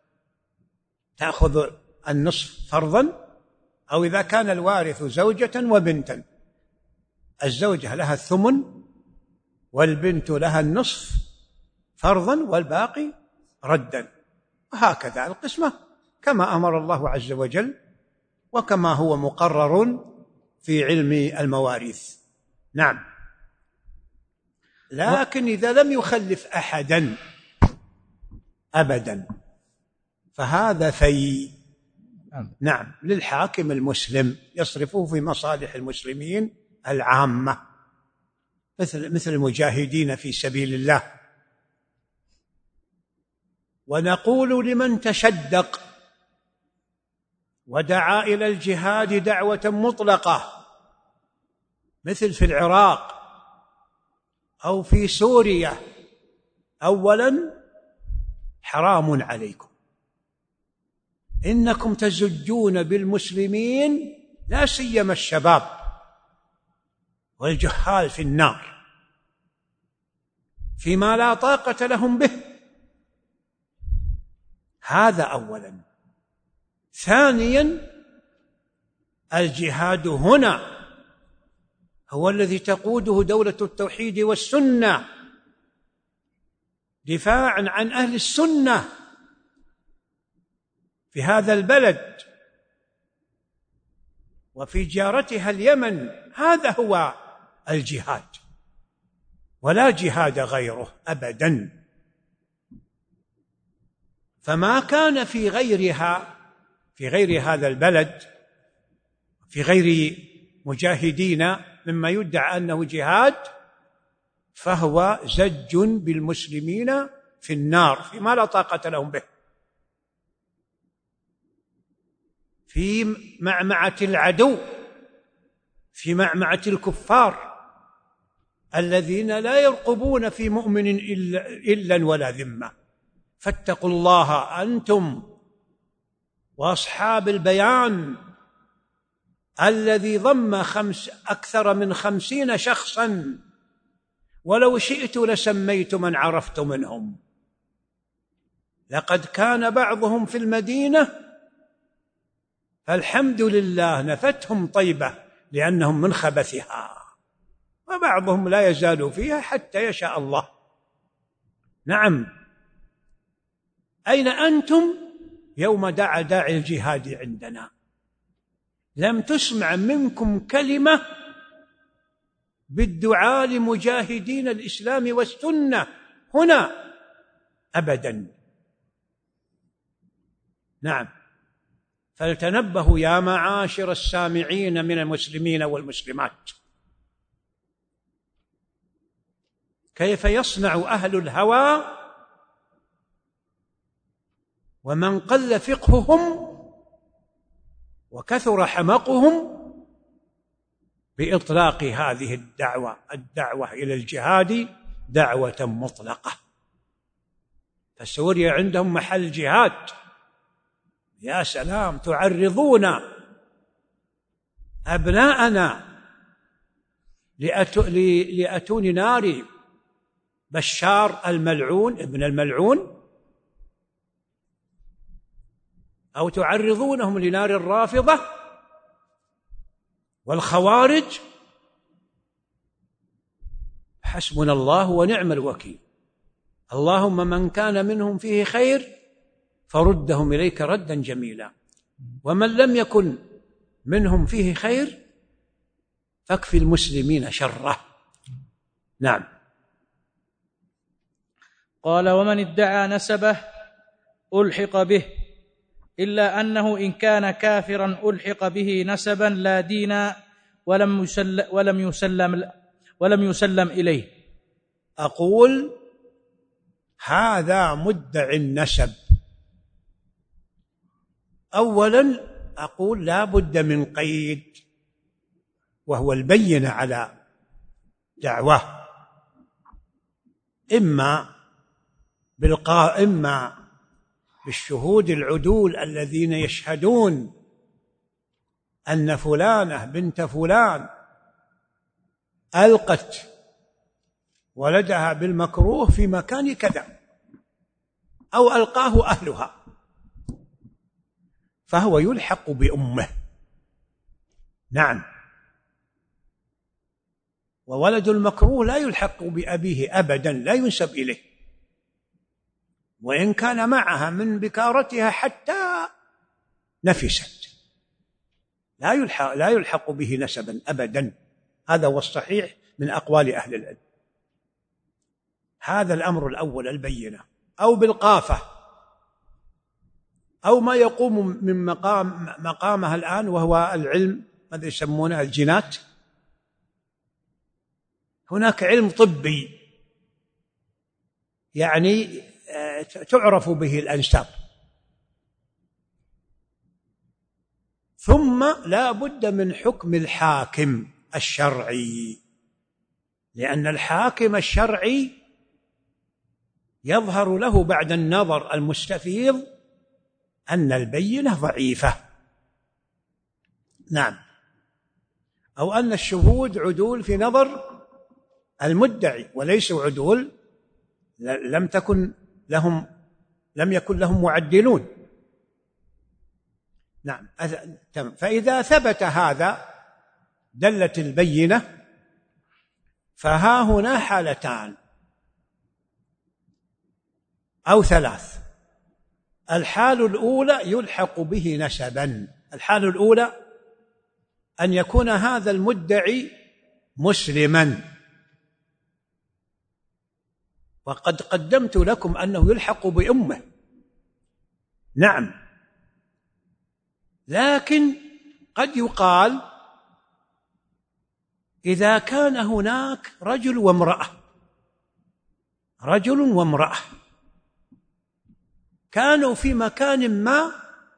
تأخذ النصف فرضا. أو إذا كان الوارث زوجة وبنتا، الزوجة لها الثمن والبنت لها النصف فرضا والباقي ردا، وهكذا القسمة كما أمر الله عز وجل وكما هو مقرر في علم المواريث. نعم، لكن إذا لم يخلف أحدا أبدا فهذا في، نعم، للحاكم المسلم يصرفه في مصالح المسلمين العامة، مثل مثل المجاهدين في سبيل الله. ونقول لمن تشدق ودعا إلى الجهاد دعوة مطلقة مثل في العراق أو في سوريا، أولا حرام عليكم، إنكم تزجون بالمسلمين لا سيما الشباب والجهال في النار فيما لا طاقة لهم به، هذا أولا. ثانيا الجهاد هنا هو الذي تقوده دولة التوحيد والسنة دفاعا عن أهل السنة في هذا البلد وفي جارتها اليمن، هذا هو الجهاد ولا جهاد غيره أبدا. فما كان في غيرها في غير هذا البلد في غير مجاهدين مما يدعى أنه جهاد فهو زج بالمسلمين في النار فيما لا طاقة لهم به، في معمعة العدو، في معمعة الكفار الذين لا يرقبون في مؤمن إلا, إلا ولا ذمة. فاتقوا الله أنتم وأصحاب البيان الذي ضم خمس أكثر من خمسين شخصا، ولو شئت لسميت من عرفت منهم. لقد كان بعضهم في المدينة فالحمد لله نفتهم طيبة لأنهم من خبثها، وبعضهم لا يزال فيها حتى يشاء الله. نعم، أين أنتم يوم دعا داعي الجهاد عندنا؟ لم تسمع منكم كلمة بالدعاء لمجاهدين الإسلام والسنة هنا أبدا. نعم، فلتنبهوا يا معاشر السامعين من المسلمين والمسلمات، كيف يصنع أهل الهوى ومن قل فقههم وكثر حمقهم بإطلاق هذه الدعوة الدعوة إلى الجهاد دعوة مطلقة. فسوريا عندهم محل جهاد، يا سلام، تعرضون أبناءنا لأتون نار بشار الملعون ابن الملعون، أو تعرضونهم لنار الرافضة والخوارج، حسبنا الله ونعم الوكيل. اللهم من كان منهم فيه خير فردهم إليك ردا جميلا، ومن لم يكن منهم فيه خير فاكفي المسلمين شره. نعم. قال: ومن ادعى نسبه ألحق به، إلا أنه إن كان كافرا ألحق به نسبا لا دين ولم يسلم, ولم يسلم, ولم يسلم إليه. أقول هذا مدعي النسب. أولا أقول لا بد من قيد، وهو البينة على دعواه، إما بالقاء إما بالشهود العدول الذين يشهدون أن فلانة بنت فلان ألقت ولدها بالمكروه في مكان كذا، أو ألقاه أهلها، فهو يلحق بأمه. نعم. وولد المكروه لا يلحق بأبيه أبدا، لا ينسب إليه، وإن كان معها من بكارتها حتى نفست، لا يلحق, لا يلحق به نسبا أبدا. هذا هو الصحيح من أقوال أهل العلم. هذا الأمر الأول، البينة، أو بالقافة، أو ما يقوم من مقام مقامها الآن، وهو العلم ماذا يسمونه الجينات. هناك علم طبي يعني تعرف به الأنساب. ثم لا بد من حكم الحاكم الشرعي، لأن الحاكم الشرعي يظهر له بعد النظر المستفيض أن البينة ضعيفة. نعم. أو أن الشهود عدول في نظر المدعي وليسوا عدول، لم تكن لهم لم يكن لهم معدلون. نعم. فإذا ثبت هذا دلت البينة، فها هنا حالتان أو ثلاث. الحال الأولى يلحق به نسبا. الحال الأولى أن يكون هذا المدعي مسلما، وقد قدمت لكم أنه يلحق بأمه. نعم. لكن قد يقال إذا كان هناك رجل وامرأة رجل وامرأة كانوا في مكان ما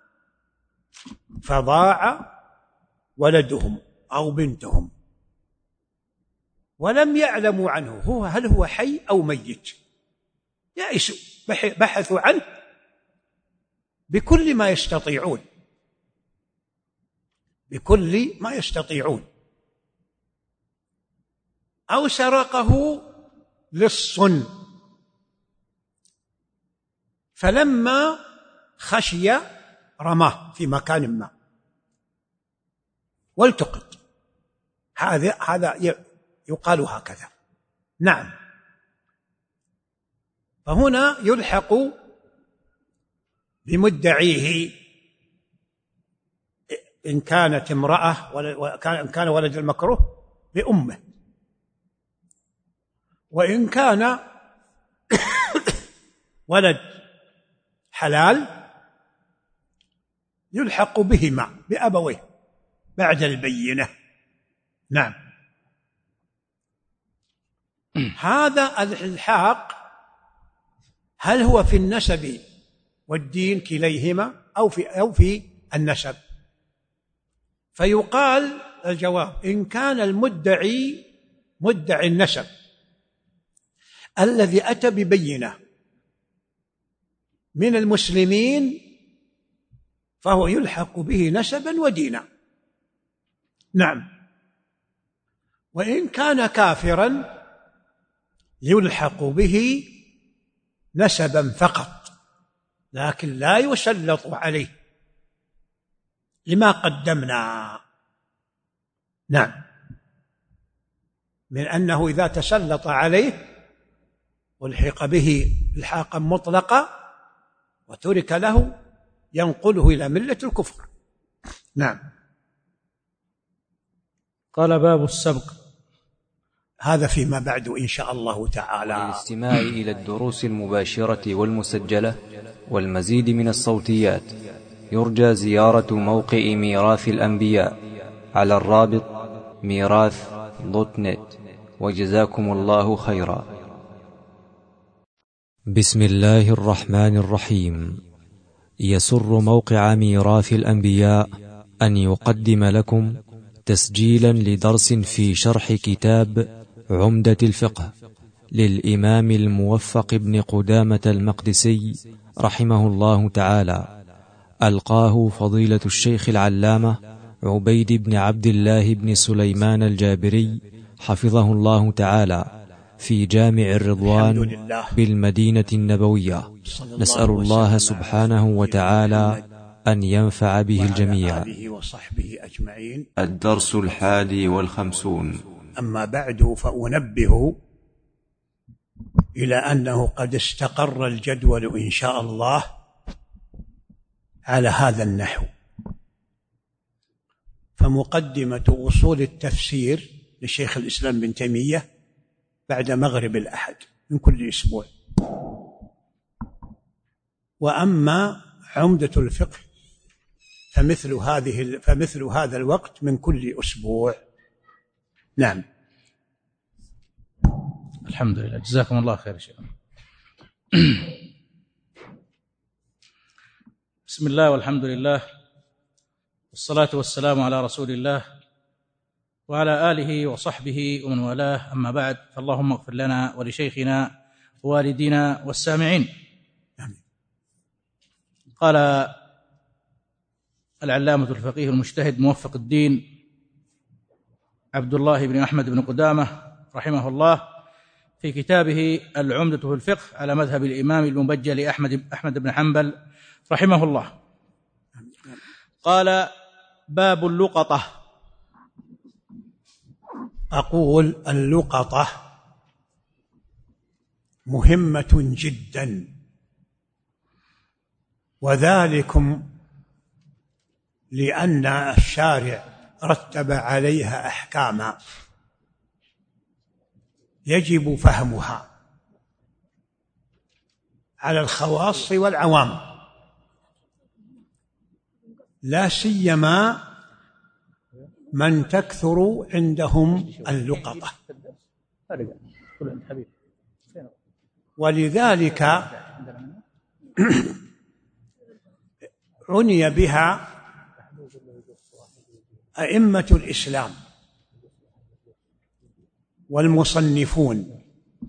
فضاع ولدهم أو بنتهم ولم يعلموا عنه هو هل هو حي أو ميت، يأسوا، بحثوا عنه بكل ما يستطيعون بكل ما يستطيعون أو سرقه لص، فلما خشي رماه في مكان ما والتقط. هذا هذا يقال هكذا. نعم. فهنا يلحق بمدعيه إن كانت امرأة وإن كان ولد المكروه بأمه، وإن كان ولد حلال يلحق بهما بأبويه بعد البينة. نعم. هذا الإلحاق هل هو في النسب والدين كليهما أو في أو في النسب؟ فيقال الجواب إن كان المدعي مدعي النسب الذي أتى ببينة من المسلمين فهو يلحق به نسبا ودينا. نعم. وإن كان كافرا يلحق به نسبا فقط، لكن لا يسلط عليه لما قدمنا. نعم، من أنه إذا تسلط عليه والحق به الحاقا مطلقا وترك له ينقله إلى ملة الكفر. نعم. قال باب السبق. هذا فيما بعد إن شاء الله تعالى. للاستماع إلى الدروس المباشرة والمسجلة والمزيد من الصوتيات يرجى زيارة موقع ميراث الأنبياء على الرابط ميراث دوت نت. وجزاكم الله خيرا. بسم الله الرحمن الرحيم. يسر موقع ميراث الأنبياء أن يقدم لكم تسجيلا لدرس في شرح كتاب عمدة الفقه للإمام الموفق بن قدامة المقدسي رحمه الله تعالى، ألقاه فضيلة الشيخ العلامة عبيد بن عبد الله بن سليمان الجابري حفظه الله تعالى في جامع الرضوان بالمدينة النبوية. نسأل الله سبحانه وتعالى أن ينفع به الجميع. الدرس الحادي والخمسون. أما بعد، فأنبه إلى أنه قد استقر الجدول إن شاء الله على هذا النحو. فمقدمة أصول التفسير لشيخ الإسلام بن تيمية بعد مغرب الأحد من كل أسبوع، وأما عمدة الفقه فمثل هذه فمثل هذا الوقت من كل أسبوع. نعم. الحمد لله، جزاكم الله خير شيخ. بسم الله والحمد لله والصلاة والسلام على رسول الله وعلى آله وصحبه ومن والاه، أما بعد، فاللهم اغفر لنا ولشيخنا ووالدينا والسامعين. قال العلامة الفقيه المجتهد موفق الدين عبد الله بن أحمد بن قدامة رحمه الله في كتابه العمدة في الفقه على مذهب الإمام المبجل أحمد أحمد بن حنبل رحمه الله، قال: باب اللقطة. أقول اللقطة مهمة جدا، وذلكم لأن الشارع رتب عليها أحكاما يجب فهمها على الخواص والعوام، لا سيما من تكثر عندهم اللقطة. ولذلك عني بها أئمة الإسلام والمصنفون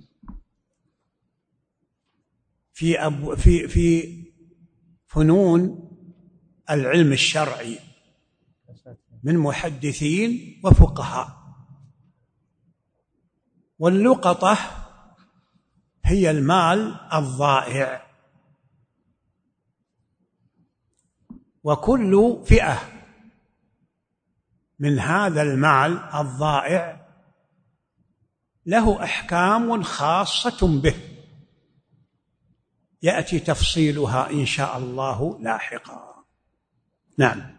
في أب في في فنون العلم الشرعي من محدثين وفقهاء. واللقطة هي المال الضائع، وكل فئة من هذا المال الضائع له أحكام خاصة به يأتي تفصيلها إن شاء الله لاحقا. نعم.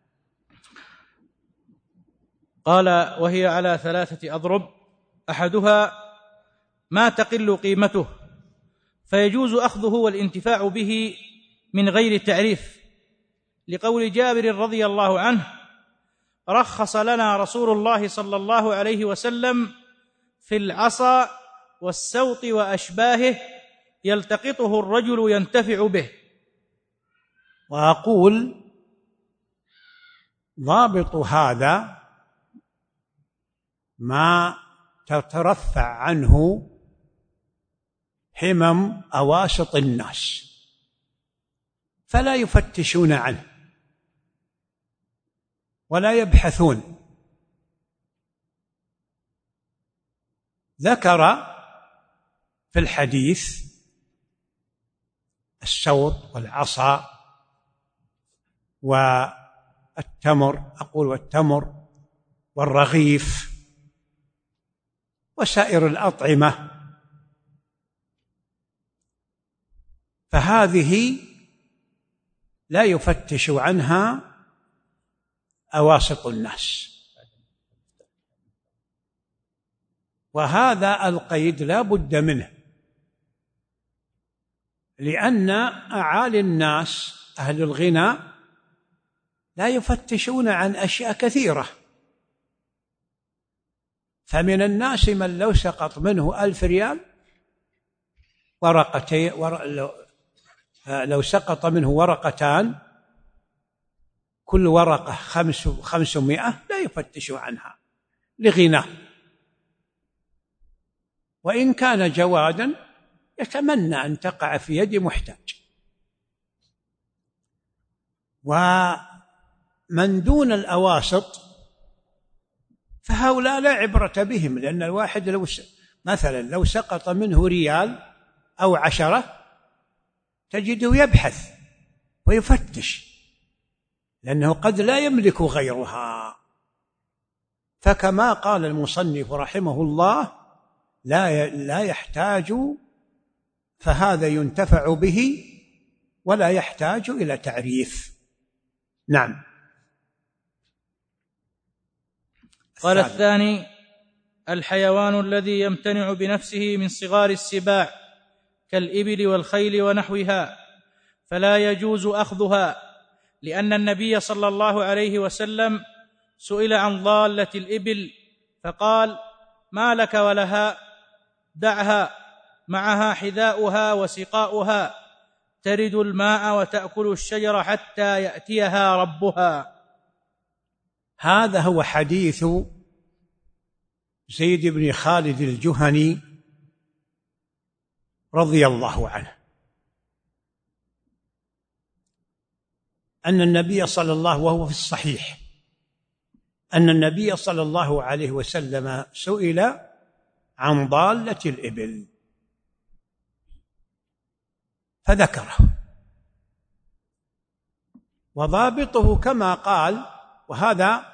قال: وهي على ثلاثة أضرب، أحدها ما تقل قيمته فيجوز أخذه والانتفاع به من غير تعريف، لقول جابر رضي الله عنه: رخص لنا رسول الله صلى الله عليه وسلم في العصا والسوط وأشباهه يلتقطه الرجل ينتفع به. وأقول ضابط هذا ما تترفع عنه همم أواسط الناس فلا يفتشون عنه ولا يبحثون. ذكر في الحديث السوط والعصا والتمر، أقول والتمر والرغيف وسائر الأطعمة، فهذه لا يفتش عنها أواسط الناس. وهذا القيد لا بد منه، لأن أعالي الناس أهل الغنى لا يفتشون عن أشياء كثيرة، فمن الناس من لو سقط منه ألف ريال ورقتين ورق لو, لو سقط منه ورقتان كل ورقة خمس خمسمائة لا يفتش عنها لغناه، وإن كان جوادا يتمنى أن تقع في يد محتاج. ومن دون الأواسط فهؤلاء لا عبرة بهم، لأن الواحد لو مثلا لو سقط منه ريال أو عشرة تجده يبحث ويفتش، لأنه قد لا يملك غيرها. فكما قال المصنف رحمه الله لا لا يحتاج، فهذا ينتفع به ولا يحتاج إلى تعريف. نعم. قال الثاني: الحيوان الذي يمتنع بنفسه من صغار السباع كالإبل والخيل ونحوها فلا يجوز أخذها، لأن النبي صلى الله عليه وسلم سئل عن ضالة الإبل فقال: ما لك ولها؟ دعها، معها حذاؤها وسقاؤها، ترد الماء وتأكل الشجر حتى يأتيها ربها. هذا هو حديث زيد بن خالد الجهني رضي الله عنه، أن النبي صلى الله وهو في الصحيح أن النبي صلى الله عليه وسلم سئل عن ضالة الإبل فذكره، وضابطه كما قال. وهذا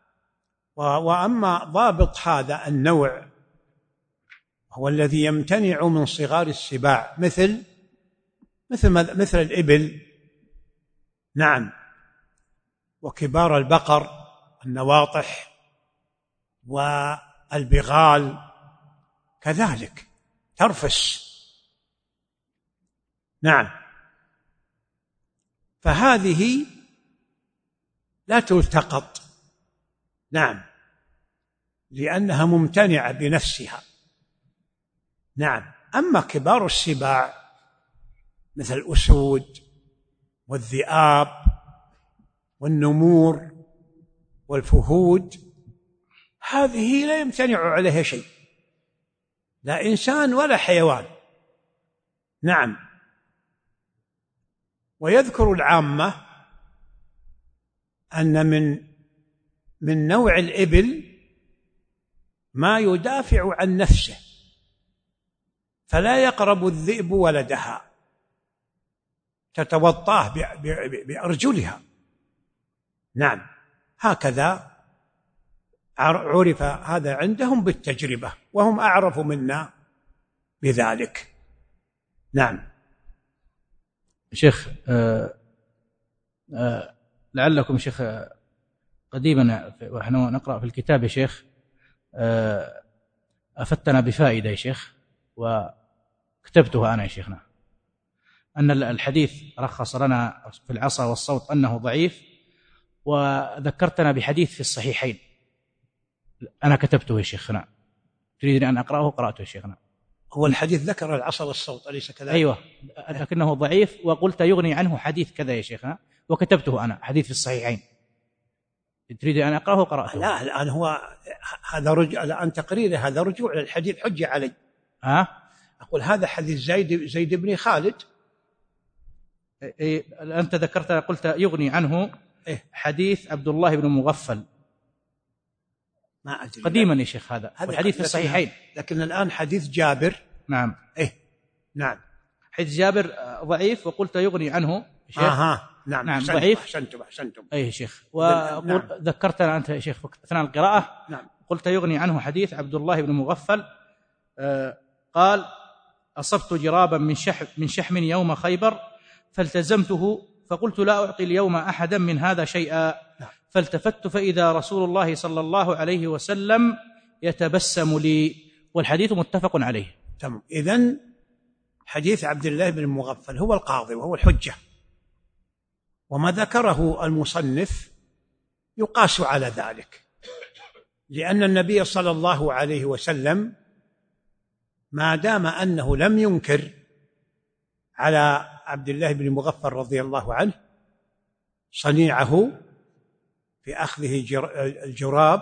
وأما ضابط هذا النوع هو الذي يمتنع من صغار السباع مثل مثل مثل الإبل، نعم، وكبار البقر النواطح والبغال كذلك ترفس، نعم، فهذه لا تلتقط، نعم، لأنها ممتنعة بنفسها، نعم. أما كبار السباع مثل الأسود والذئاب والنمور والفهود هذه لا يمتنع عليها شيء، لا إنسان ولا حيوان، نعم. ويذكر العامة أن من من نوع الإبل ما يدافع عن نفسه، فلا يقرب الذئب ولدها، تتوطاه بأرجلها، نعم، هكذا عرف هذا عندهم بالتجربة، وهم أعرف منا بذلك. نعم. شيخ، آه آه لعلكم شيخ قديما ونحن نقرأ في الكتاب يا شيخ آه أفتنا بفائدة يا شيخ، وكتبتها أنا يا شيخنا، أن الحديث رخص لنا في العصا والصوت أنه ضعيف، وذكرتنا بحديث في الصحيحين أنا كتبته يا شيخنا، تريدني أن أقرأه؟ قرأته يا شيخنا. هو الحديث ذكر العصا والصوت أليس كذلك؟ أيوة، لكنه ضعيف، وقلت يغني عنه حديث كذا يا شيخنا، وكتبته أنا حديث في الصحيحين، تريد أن أقرأه؟ قرأته. لا الآن هو هذا رجوع، الآن تقريره هذا رجوع للحديث حجة علي. ها؟ أقول هذا حديث زيد زيد بن خالد. إيه أنت ذكرت قلت يغني عنه إيه؟ حديث عبد الله بن مغفل، ما أدري قديما يا شيخ، هذا الحديث في الصحيحين، لكن الآن حديث جابر. نعم. إيه نعم، حديث جابر ضعيف، وقلت يغني عنه شيخ. آه نعم, نعم أحسنتم ضعيف. أحسنتم أحسنتم أي شيخ. نعم. وذكرتنا أنت يا شيخ أثناء القراءة نعم. قلت يغني عنه حديث عبد الله بن مغفل آه قال: أصبت جرابا من شحم, من شحم يوم خيبر فالتزمته فقلت لا أعطي اليوم أحدا من هذا شيئا، فالتفت فإذا رسول الله صلى الله عليه وسلم يتبسم لي. والحديث متفق عليه. تمام. إذن حديث عبد الله بن مغفل هو القاضي وهو الحجة، وما ذكره المصنف يقاس على ذلك، لأن النبي صلى الله عليه وسلم ما دام أنه لم ينكر على عبد الله بن مغفل رضي الله عنه صنيعه في أخذه الجراب،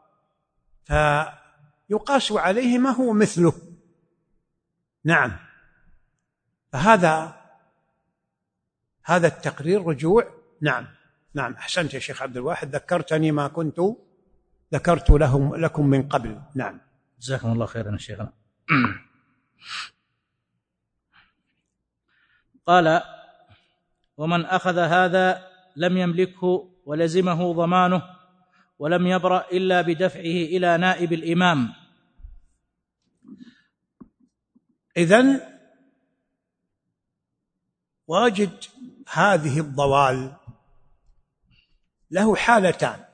فيقاس عليه ما هو مثله. نعم. فهذا هذا التقرير رجوع. نعم نعم أحسنت يا شيخ عبد الواحد، ذكرتني ما كنت ذكرت لهم لكم من قبل. نعم جزاكم الله خيرا يا شيخنا. قال: ومن أخذ هذا لم يملكه ولزمه ضمانه ولم يبرأ إلا بدفعه إلى نائب الإمام. إذن واجد هذه الضوال له حالتان،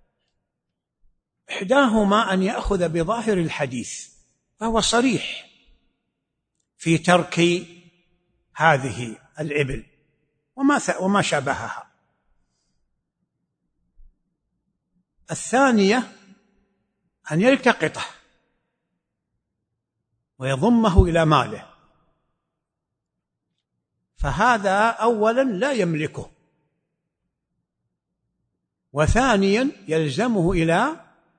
إحداهما أن يأخذ بظاهر الحديث فهو صريح في ترك هذه الإبل وما وما شابهها. الثانية أن يلتقطه ويضمه إلى ماله، فهذا أولا لا يملكه، وثانيا يلزمه إلى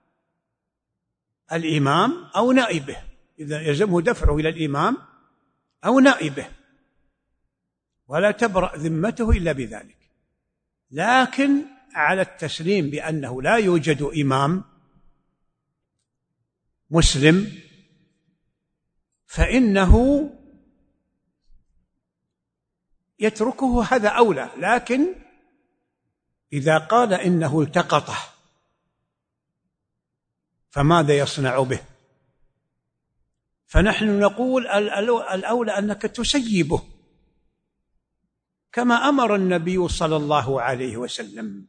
الإمام أو نائبه، إذا يلزمه دفعه إلى الإمام أو نائبه، ولا تبرأ ذمته إلا بذلك. لكن على التسليم بأنه لا يوجد إمام مسلم فإنه يتركه، هذا أولى. لكن إذا قال إنه التقطه فماذا يصنع به؟ فنحن نقول الأولى أنك تسيبه كما أمر النبي صلى الله عليه وسلم.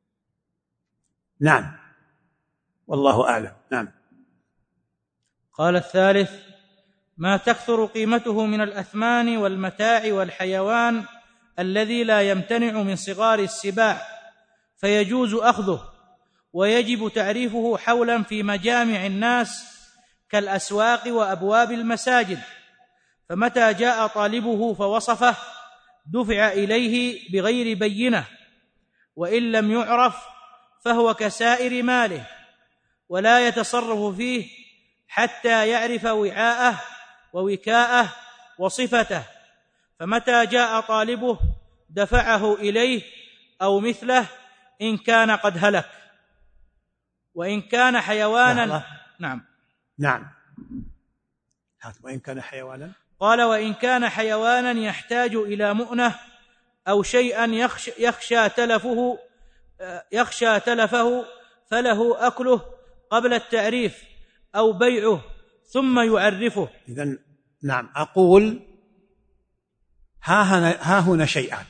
نعم والله أعلم. نعم. قال الثالث: ما تكثر قيمته من الأثمان والمتاع والحيوان الذي لا يمتنع من صغار السباع فيجوز أخذه، ويجب تعريفه حولا في مجامع الناس كالأسواق وأبواب المساجد، فمتى جاء طالبه فوصفه دفع إليه بغير بينة، وإن لم يعرف فهو كسائر ماله ولا يتصرف فيه حتى يعرف وعاءه ووكاءه وصفته، فمتى جاء طالبه دفعه إليه أو مثله إن كان قد هلك. وإن كان حيوانا نعم نعم وإن كان حيوانا قال: وإن كان حيوانا يحتاج إلى مؤنة أو شيئا يخشى, يخشى تلفه يخشى تلفه فله أكله قبل التعريف أو بيعه ثم يعرفه. إذن نعم أقول ها هنا, ها هنا شيئان.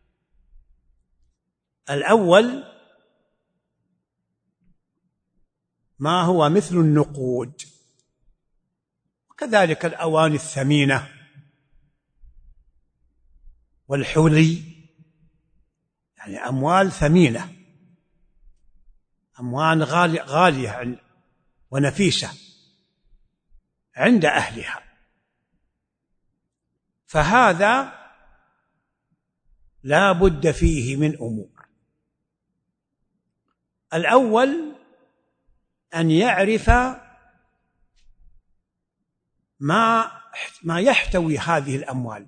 الأول ما هو مثل النقود، وكذلك الأواني الثمينة والحلي، يعني أموال ثمينة، أموال غالية, غالية ونفيسة عند أهلها، فهذا لا بد فيه من أمور. الأول أن يعرف ما ما يحتوي هذه الأموال،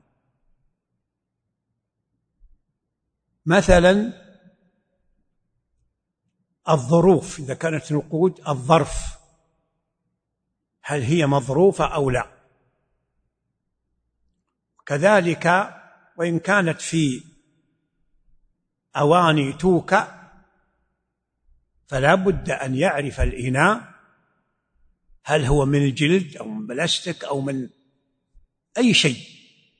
مثلا الظروف، إذا كانت نقود الظرف هل هي مظروفة أو لا، كذلك وإن كانت في أواني توكأ، فلا بد أن يعرف الإناء هل هو من الجلد أو من بلاستيك أو من أي شيء،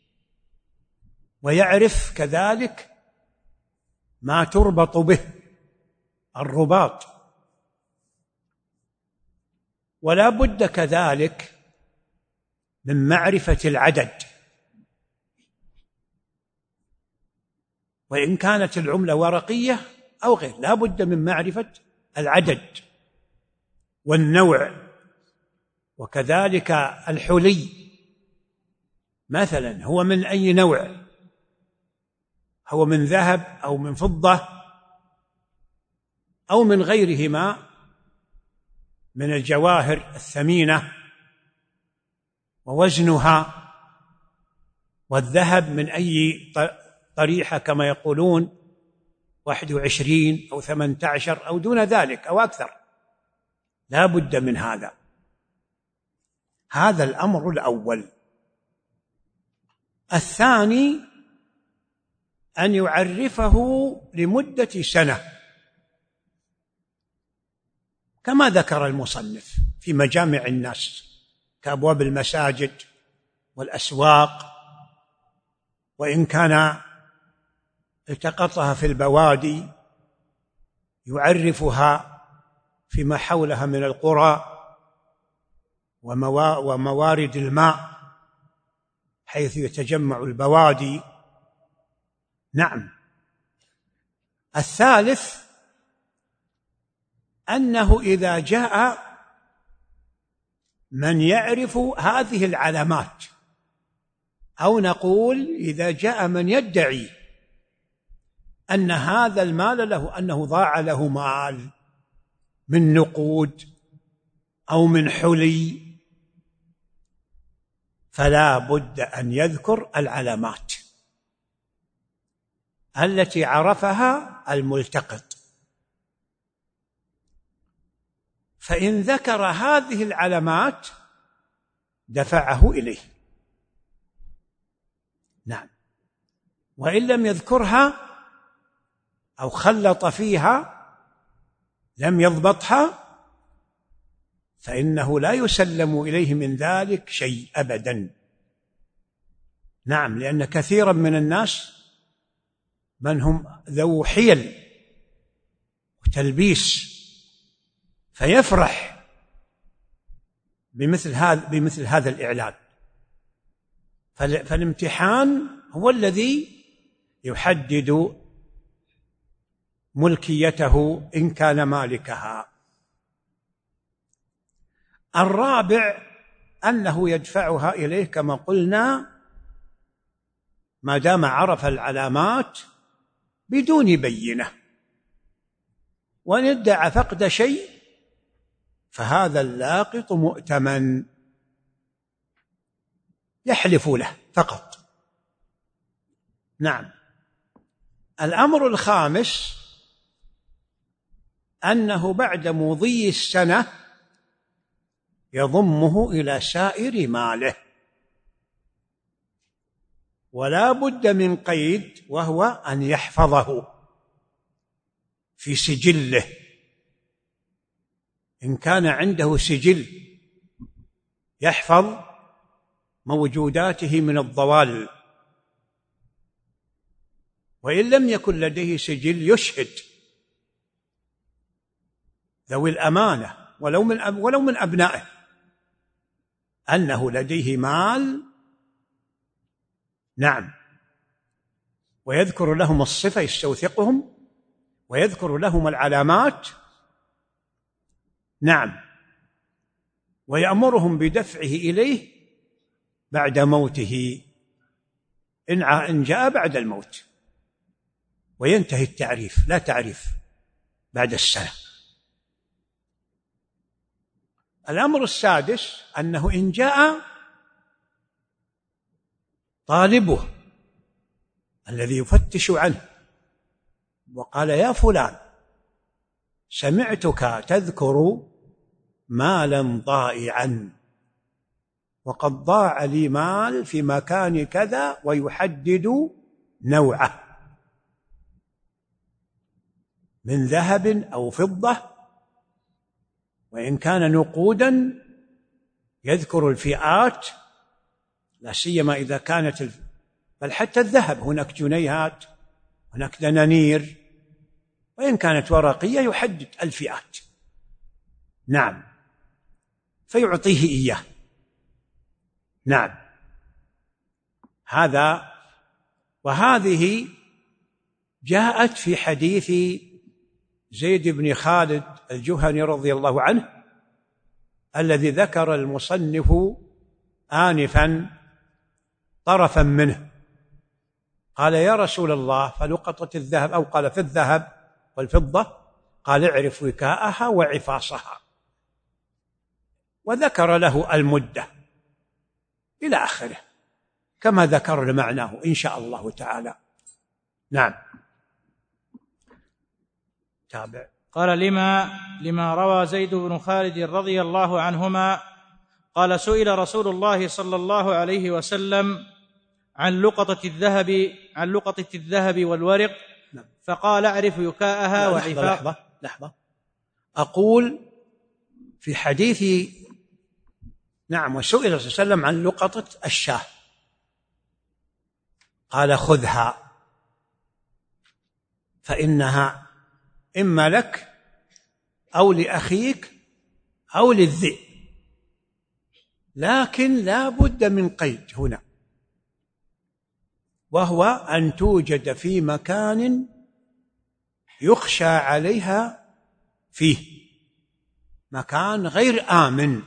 ويعرف كذلك ما تربط به الرباط، ولا بد كذلك من معرفة العدد، وإن كانت العملة ورقية أو غير لا بد من معرفة العدد والنوع، وكذلك الحلي مثلا هو من أي نوع، هو من ذهب أو من فضة أو من غيرهما من الجواهر الثمينة، ووزنها، والذهب من أي طريحة كما يقولون واحد وعشرين أو ثمانية عشر أو دون ذلك أو أكثر، لا بد من هذا. هذا الأمر الأول. الثاني أن يعرفه لمدة سنة كما ذكر المصنف في مجامع الناس كأبواب المساجد والأسواق، وإن كان التقطها في البوادي يعرفها فيما حولها من القرى وموارد الماء حيث يتجمع البوادي. نعم. الثالث أنه إذا جاء من يعرف هذه العلامات، أو نقول إذا جاء من يدعي أن هذا المال له، أنه ضاع له مال من نقود أو من حلي، فلا بد أن يذكر العلامات التي عرفها الملتقط، فإن ذكر هذه العلامات دفعه إليه. نعم. وإن لم يذكرها أو خلط فيها لم يضبطها فإنه لا يسلم إليه من ذلك شيء أبدا. نعم، لأن كثيرا من الناس من هم ذو حيل وتلبيس فيفرح بمثل هذا بمثل هذا الإعلان، فالامتحان هو الذي يحدد ملكيته إن كان مالكها. الرابع أنه يدفعها إليه كما قلنا ما دام عرف العلامات بدون بينة، وإن ادعى فقد شيء فهذا اللاقط مؤتمن يحلف له فقط. نعم. الأمر الخامس أنه بعد مضي السنة يضمه إلى سائر ماله، ولا بد من قيد وهو أن يحفظه في سجله، إن كان عنده سجل يحفظ موجوداته من الضوال، وإن لم يكن لديه سجل يشهد ذوي الأمانة ولو من أب ولو من أبنائه أنه لديه مال. نعم. ويذكر لهم الصفة، يستوثقهم ويذكر لهم العلامات. نعم. ويأمرهم بدفعه إليه بعد موته إن جاء بعد الموت، وينتهي التعريف، لا تعريف بعد السنة. الأمر السادس أنه إن جاء طالبه الذي يفتش عنه وقال يا فلان سمعتك تذكر مالا ضائعا وقد ضاع لي مال في مكان كذا، ويحدد نوعه، من ذهب أو فضة، وإن كان نقودا يذكر الفئات، لا سيما إذا كانت الف... بل حتى الذهب هناك جنيهات، هناك دنانير، وإن كانت ورقية يحدد الفئات. نعم، فيعطيه إياه. نعم، هذا. وهذه جاءت في حديث زيد بن خالد الجهني رضي الله عنه الذي ذكر المصنف آنفا طرفا منه. قال: يا رسول الله، فلقطة الذهب، أو قال: في الذهب والفضة، قال: اعرف وكاءها وعفاصها، وذكر له المدة إلى آخره كما ذكر معناه إن شاء الله تعالى. نعم، تابع. قال: لما لما روى زيد بن خالد رضي الله عنهما قال: سئل رسول الله صلى الله عليه وسلم عن لقطة الذهب عن لقطة الذهب والورق، فقال: اعرف يكاءها وعفاء. لحظة لحظة أقول في حديث، نعم، وسئل صلى الله عليه وسلم عن لقطة الشاه، قال: خذها فإنها إما لك أو لأخيك أو للذئب، لكن لا بد من قيد هنا، وهو أن توجد في مكان يخشى عليها فيه، مكان غير آمن،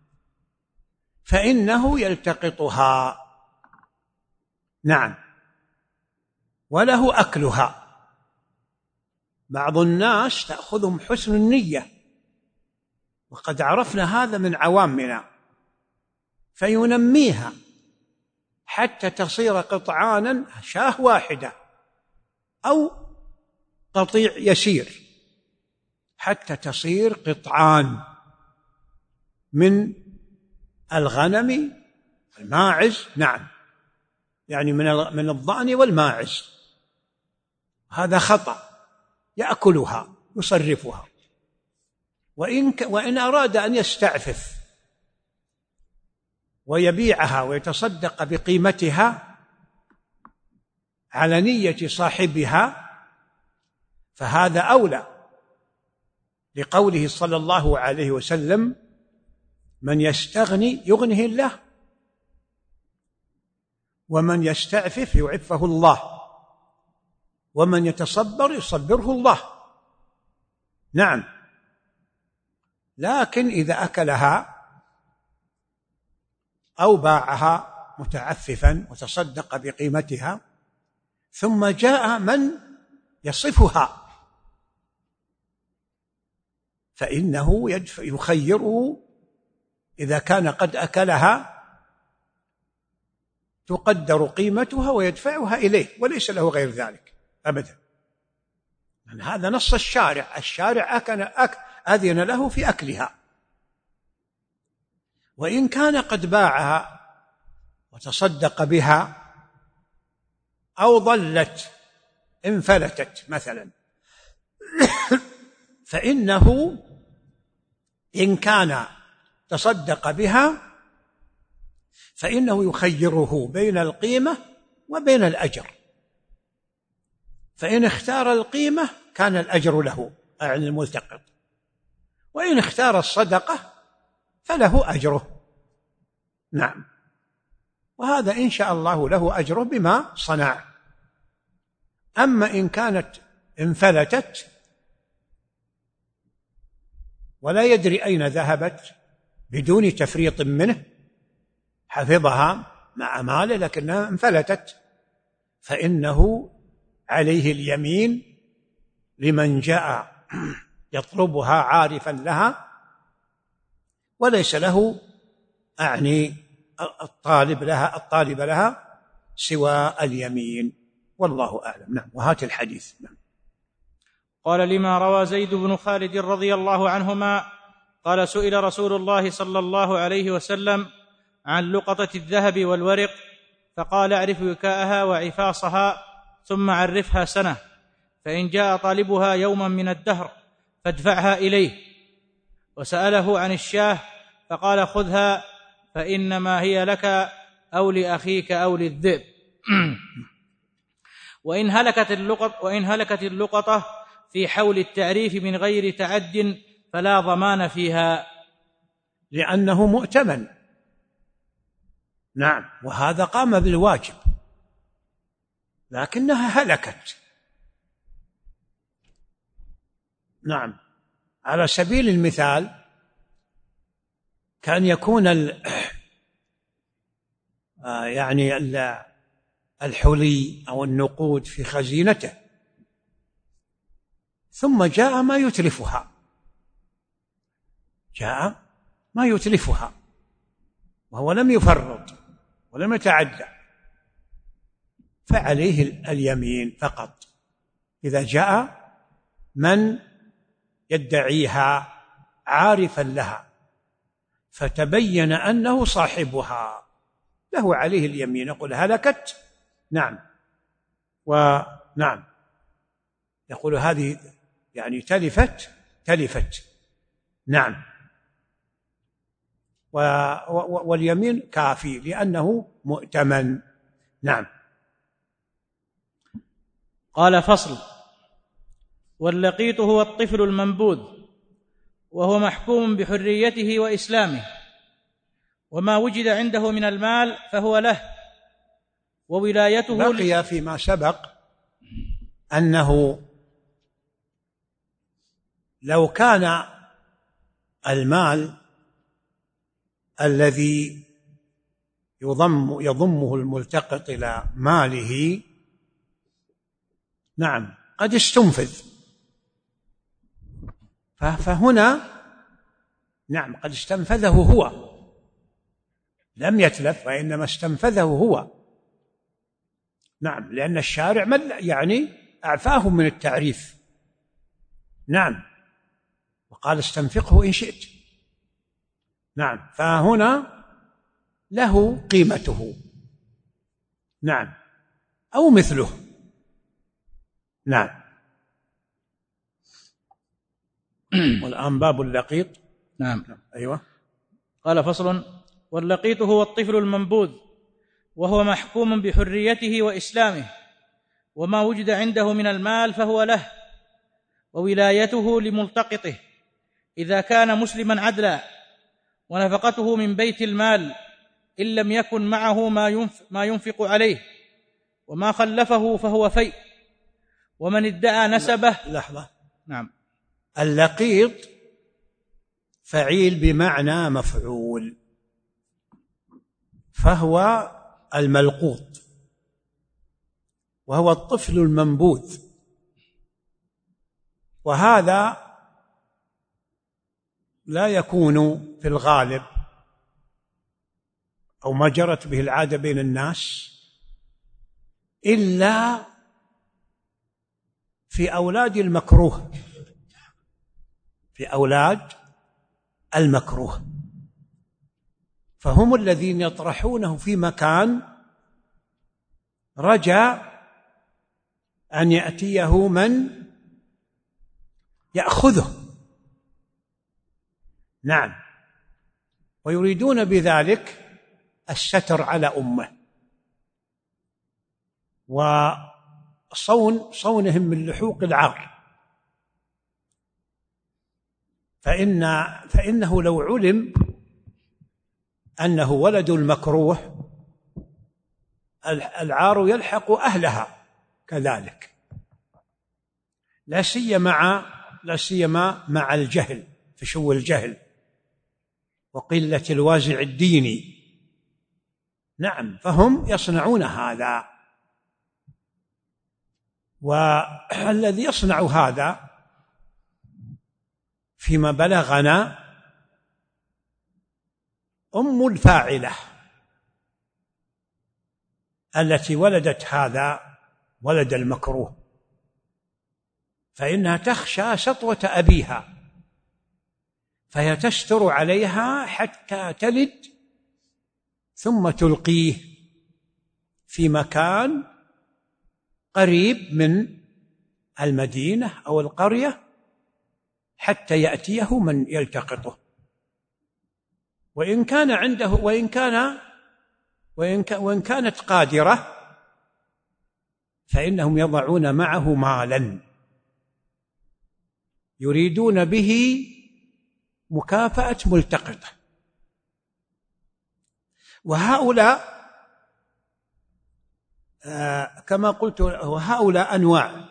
فإنه يلتقطها. نعم، وله أكلها. بعض الناس تأخذهم حسن النية، وقد عرفنا هذا من عوامنا، فينميها حتى تصير قطعانا، شاه واحدة أو قطيع يسير، حتى تصير قطعان من الغنم الماعز. نعم، يعني من من الضأن والماعز. هذا خطأ، يأكلها يصرفها. وإن وإن أراد أن يستعفف ويبيعها ويتصدق بقيمتها على نية صاحبها فهذا أولى، لقوله صلى الله عليه وسلم: من يستغني يغنه الله، ومن يستعفف يعفه الله، ومن يتصبر يصبره الله. نعم، لكن إذا أكلها أو باعها متعففا وتصدق بقيمتها، ثم جاء من يصفها، فإنه يخيره، إذا كان قد أكلها تقدر قيمتها ويدفعها إليه، وليس له غير ذلك أبدا. يعني هذا نص الشارع، الشارع أكن أك أذن له في أكلها. وإن كان قد باعها وتصدق بها أو ضلت انفلتت مثلا، فإنه إن كان تصدق بها فإنه يخيره بين القيمة وبين الأجر، فإن اختار القيمة كان الأجر له عن الملتقط، وإن اختار الصدقة فله أجره. نعم، وهذا إن شاء الله له أجره بما صنع. أما إن كانت انفلتت ولا يدري أين ذهبت بدون تفريط منه، حفظها مع ماله لكنها انفلتت، فإنه عليه اليمين لمن جاء يطلبها عارفا لها، وليس له أعني الطالب لها الطالب لها سوى اليمين، والله أعلم. نعم، وهات الحديث. نعم. قال: لما روى زيد بن خالد رضي الله عنهما قال: سئل رسول الله صلى الله عليه وسلم عن لقطة الذهب والورق، فقال: اعرف وكاءها وعفاصها، ثم عرفها سنة، فإن جاء طالبها يوما من الدهر فادفعها إليه. وسأله عن الشاة فقال خذها فإنما هي لك أو لأخيك أو للذئب. وإن هلكت اللقطة وإن هلكت اللقطة في حول التعريف من غير تعد فلا ضمان فيها، لأنه مؤتمن. نعم، وهذا قام بالواجب لكنها هلكت. نعم، على سبيل المثال كان يكون ال يعني الحلي أو النقود في خزينته، ثم جاء ما يتلفها جاء ما يتلفها وهو لم يفرط ولم يتعدى، فعليه اليمين فقط إذا جاء من يدعيها عارفا لها فتبين أنه صاحبها، له عليه اليمين، يقول هلكت، نعم، ونعم، يقول هذه يعني تلفت تلفت نعم، واليمين كافي لأنه مؤتمن. نعم. قال فصل: واللقيط هو الطفل المنبوذ، وهو محكوم بحريته وإسلامه، وما وجد عنده من المال فهو له، وولايته بقي فيما سبق أنه لو كان المال الذي يضم يضمه الملتقط إلى ماله نعم قد استنفذ، فهنا نعم قد استنفذه هو، لم يتلف وإنما استنفذه هو. نعم، لأن الشارع يعني أعفاه من التعريف. نعم، وقال استنفقه إن شئت. نعم، فهنا له قيمته. نعم، أو مثله. نعم. والآن باب اللقيط. نعم. أيوة. قال فصل: واللقيط هو الطفل المنبوذ، وهو محكوم بحريته وإسلامه، وما وجد عنده من المال فهو له، وولايته لملتقطه إذا كان مسلما عدلا، ونفقته من بيت المال إن لم يكن معه ما ينفق عليه، وما خلفه فهو فيء. ومن ادعى نسبه. لحظة. نعم. اللقيط فعيل بمعنى مفعول، فهو الملقوط، وهو الطفل المنبوذ، وهذا لا يكون في الغالب أو ما جرت به العادة بين الناس إلا في أولاد المكروه، في أولاد المكروه، فهم الذين يطرحونه في مكان رجاء أن يأتيه من يأخذه. نعم، ويريدون بذلك الستر على أمه وصون صونهم من لحوق العار، فإن فإنه لو علم أنه ولد المكروه العار يلحق أهلها كذلك، لا سيما مع لا سيما مع الجهل، فشو الجهل وقلة الوازع الديني. نعم، فهم يصنعون هذا، والذي يصنع هذا فيما بلغنا أم الفاعلة التي ولدت هذا ولد المكروه، فإنها تخشى سطوة أبيها، فهي تستر عليها حتى تلد ثم تلقيه في مكان قريب من المدينة أو القرية حتى يأتيه من يلتقطه، وإن كان عنده وإن كان وإن, وإن كانت قادرة فإنهم يضعون معه مالا يريدون به مكافأة ملتقطه. وهؤلاء آه كما قلت وهؤلاء أنواع،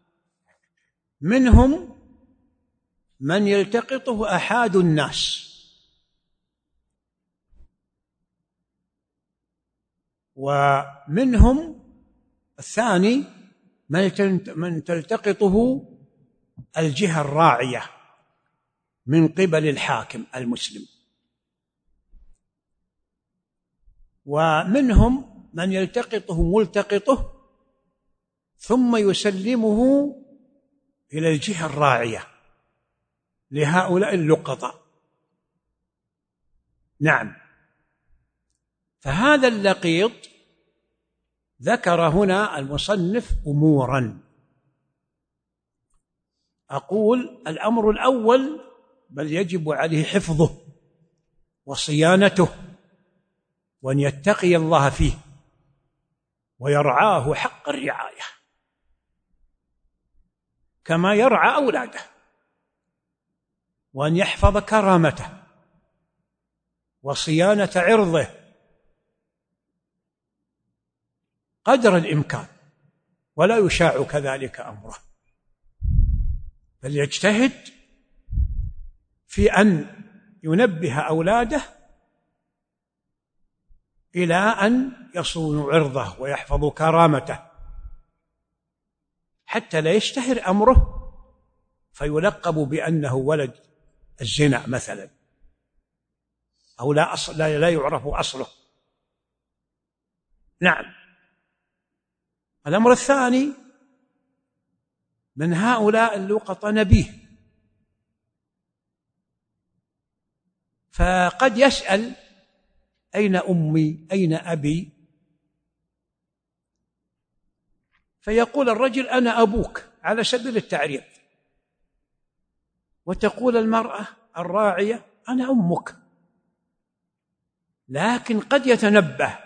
منهم من يلتقطه أحد الناس، ومنهم الثاني من تلتقطه الجهة الراعية من قبل الحاكم المسلم، ومنهم من يلتقطه ملتقطه ثم يسلمه إلى الجهة الراعية لهؤلاء اللقطاء. نعم. فهذا اللقيط ذكر هنا المصنف أمورا، أقول الأمر الأول بل يجب عليه حفظه وصيانته، وأن يتقي الله فيه ويرعاه حق الرعاية كما يرعى أولاده، وأن يحفظ كرامته وصيانة عرضه قدر الإمكان، ولا يشاع كذلك أمره، بل يجتهد في أن ينبه أولاده إلى أن يصونوا عرضه ويحفظوا كرامته حتى لا يشتهر أمره فيلقب بأنه ولد الزنا مثلا، أو لا, أصل لا, لا يعرف أصله. نعم. الأمر الثاني من هؤلاء اللقطة نبيه، فقد يسأل أين أمي أين أبي، فيقول الرجل أنا أبوك على سبيل التعريض، وتقول المرأة الراعية أنا أمك، لكن قد يتنبه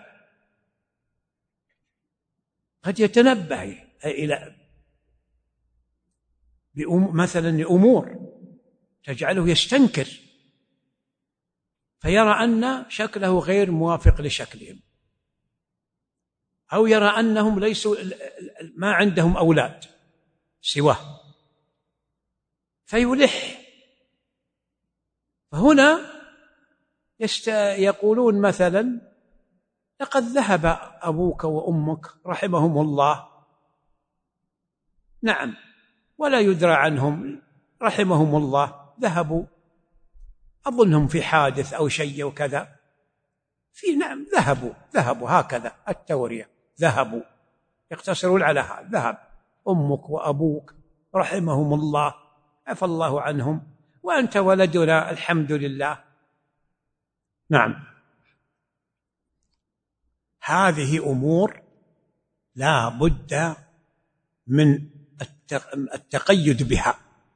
قد يتنبه إلى مثلا لأمور تجعله يستنكر، فيرى أن شكله غير موافق لشكلهم، أو يرى أنهم ليسوا ما عندهم أولاد سواه فيلح. فهنا يقولون مثلا لقد ذهب أبوك وأمك رحمهم الله، نعم، ولا يدرى عنهم رحمهم الله، ذهبوا أظنهم في حادث أو شيء وكذا، في نعم ذهبوا ذهبوا هكذا التورية، ذهبوا يقتصرون على هذا، ذهب أمك وأبوك رحمهم الله عفى الله عنهم وأنت ولدنا الحمد لله. نعم. هذه أمور لا بد من التقيد بها.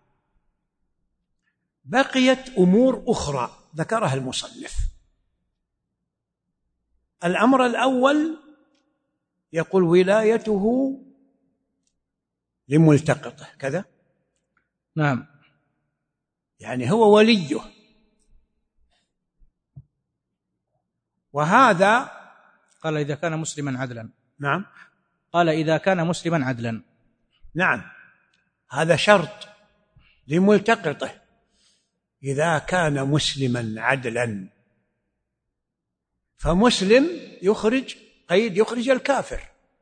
بقيت أمور أخرى ذكرها المصنف. الأمر الأول يقول ولايته لملتقطه كذا، نعم، يعني هو وليه، وهذا قال إذا كان مسلما عدلا. نعم، قال إذا كان مسلما عدلا. نعم، هذا شرط لملتقطه إذا كان مسلما عدلا، فمسلم يخرج قيد يخرج الكافر.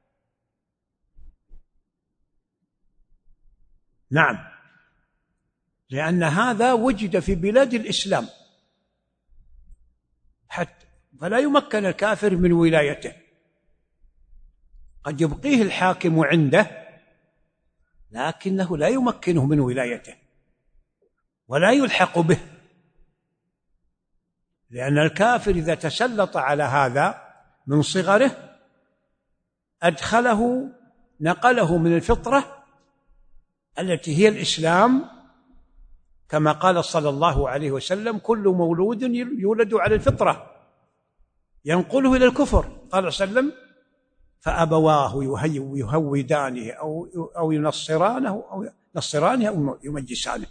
نعم، لأن هذا وجد في بلاد الإسلام حتى فلا يمكن الكافر من ولايته، قد يبقيه الحاكم عنده لكنه لا يمكنه من ولايته ولا يلحق به، لأن الكافر إذا تسلط على هذا من صغره أدخله نقله من الفطرة التي هي الإسلام، كما قال صلى الله عليه وسلم: كل مولود يولد على الفطرة ينقله إلى الكفر. قال صلى الله عليه وسلم: فأبواه يهودانه أو أو ينصرانه أو ينصرانه أو يمجسانه.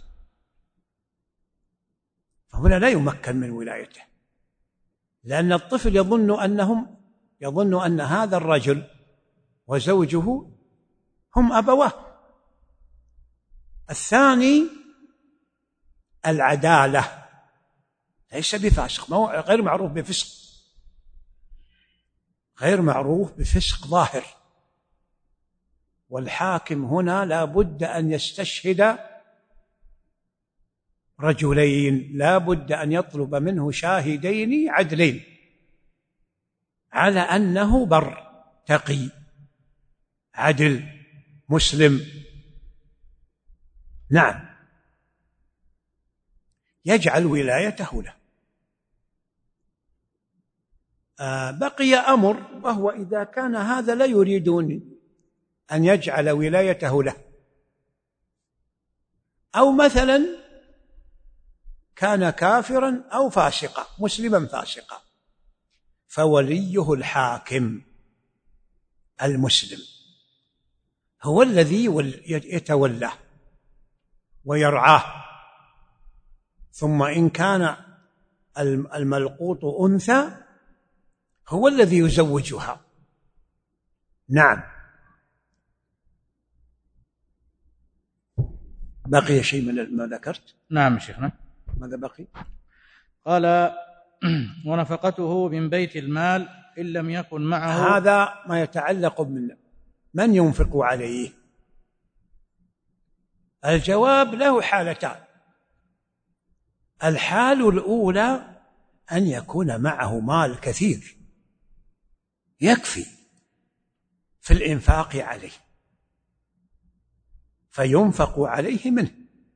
فهنا لا يمكن من ولايته، لأن الطفل يظن أنهم يظن أن هذا الرجل وزوجه هم أبواه. الثاني العدالة، ليس بفاسق، غير معروف بفسق، غير معروف بفسق ظاهر. والحاكم هنا لا بد أن يستشهد رجلين، لا بد أن يطلب منه شاهدين عدلين على أنه بر تقي عدل مسلم. نعم، يجعل ولايته له. آه بقي أمر، وهو إذا كان هذا لا يريدون أن يجعل ولايته له، أو مثلا كان كافرا أو فاسقا، مسلما فاسقا، فوليه الحاكم المسلم هو الذي يتولاه ويرعاه. ثم إن كان الملقوط أنثى هو الذي يزوجها. نعم. بقي شيء من ما ذكرت؟ نعم شيخنا. ماذا بقي؟ قال: ونفقته من بيت المال إن لم يكن معه. هذا ما يتعلق من من ينفق عليه. الجواب له حالتان. الحال الأولى أن يكون معه مال كثير يكفي في الإنفاق عليه فينفق عليه منه.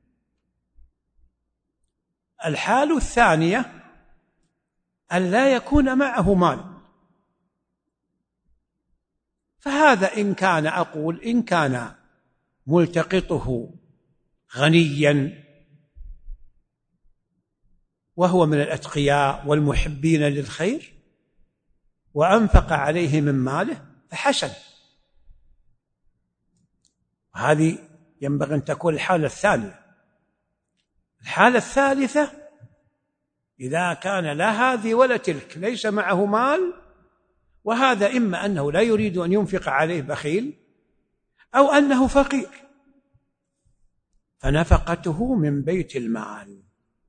الحال الثانية أن لا يكون معه مال، فهذا إن كان أقول إن كان ملتقطه غنيا وهو من الأتقياء والمحبين للخير وأنفق عليه من ماله فحسن. هذه ينبغي أن تكون الحالة الثانية. الحالة الثالثة إذا كان لا هذه ولا تلك، ليس معه مال، وهذا إما أنه لا يريد أن ينفق عليه بخيل، أو أنه فقير، فنفقته من بيت المال.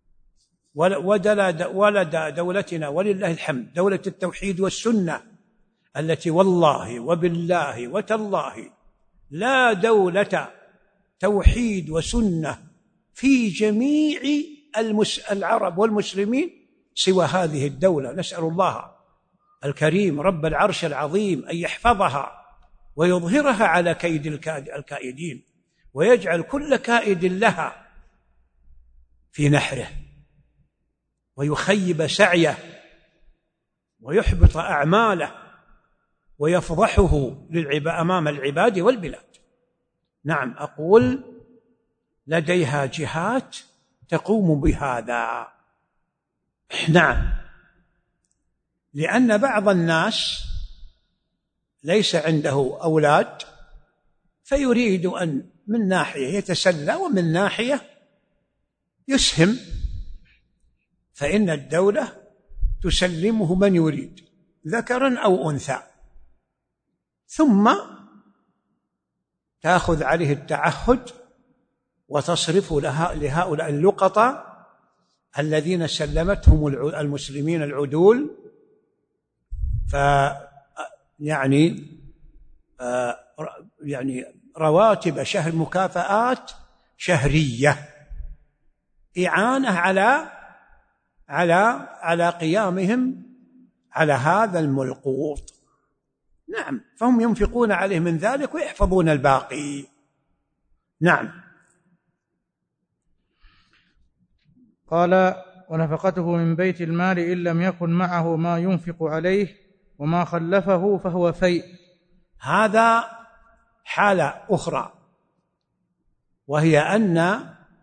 ولد دولتنا ولله الحمد دولة التوحيد والسنة، التي والله وبالله وتالله لا دولة توحيد وسنة في جميع العرب والمسلمين سوى هذه الدولة. نسأل الله الكريم رب العرش العظيم أن يحفظها ويظهرها على كيد الكائدين، ويجعل كل كائد لها في نحره، ويخيب سعيه، ويحبط أعماله، ويفضحه أمام العباد والبلاد. نعم، أقول لديها جهات تقوم بهذا. نعم، لأن بعض الناس ليس عنده أولاد فيريد أن من ناحية يتسلى ومن ناحية يسهم، فإن الدولة تسلمه من يريد ذكرا أو أنثى، ثم تأخذ عليه التعهد وتصرف لها لهؤلاء اللقطة الذين سلمتهم المسلمين العدول، فيعني يعني رواتب شهر مكافآت شهرية إعانة على على على قيامهم على هذا الملقوط. نعم، فهم ينفقون عليه من ذلك ويحفظون الباقي. نعم. قال: ونفقته من بيت المال إن لم يكن معه ما ينفق عليه وما خلفه فهو فيء. هذا حالة أخرى، وهي أن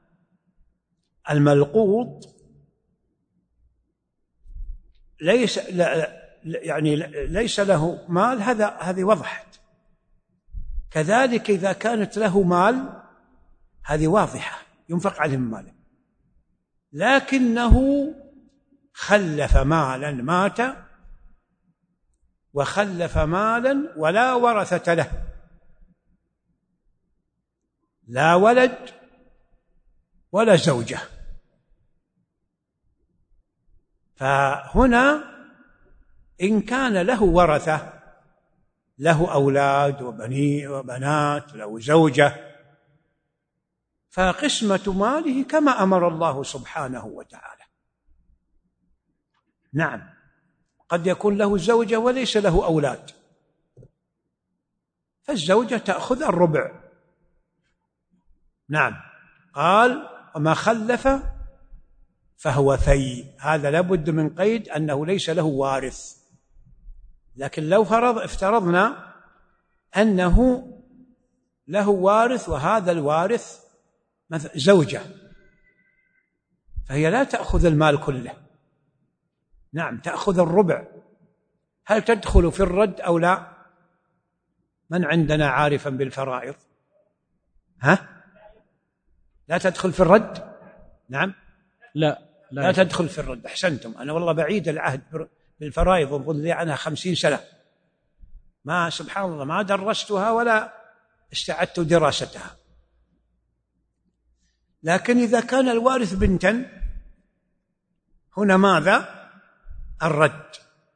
الملقوط ليس لا يعني ليس له مال، هذا هذه وضحت. كذلك إذا كانت له مال هذه واضحة ينفق عليه من ماله، لكنه خلف مالا، مات وخلف مالا ولا ورثة له، لا ولد ولا زوجة. فهنا إن كان له ورثة، له أولاد وبني وبنات، له زوجة، فقسمة ماله كما أمر الله سبحانه وتعالى. نعم، قد يكون له زوجة وليس له أولاد، فالزوجة تأخذ الربع. نعم، قال وما خلف فهو في، هذا لابد من قيد أنه ليس له وارث. لكن لو فرض افترضنا أنه له وارث وهذا الوارث مثلا زوجة، فهي لا تأخذ المال كله، نعم تأخذ الربع. هل تدخل في الرد أو لا؟ من عندنا عارفا بالفرائض؟ ها؟ لا تدخل في الرد؟ نعم لا لا, لا تدخل في الرد. أحسنتم. أنا والله بعيد العهد بالفرائض وظل لي عنها خمسين سنة، ما سبحان الله ما درستها ولا استعدت دراستها. لكن إذا كان الوارث بنتا هنا ماذا؟ الرد،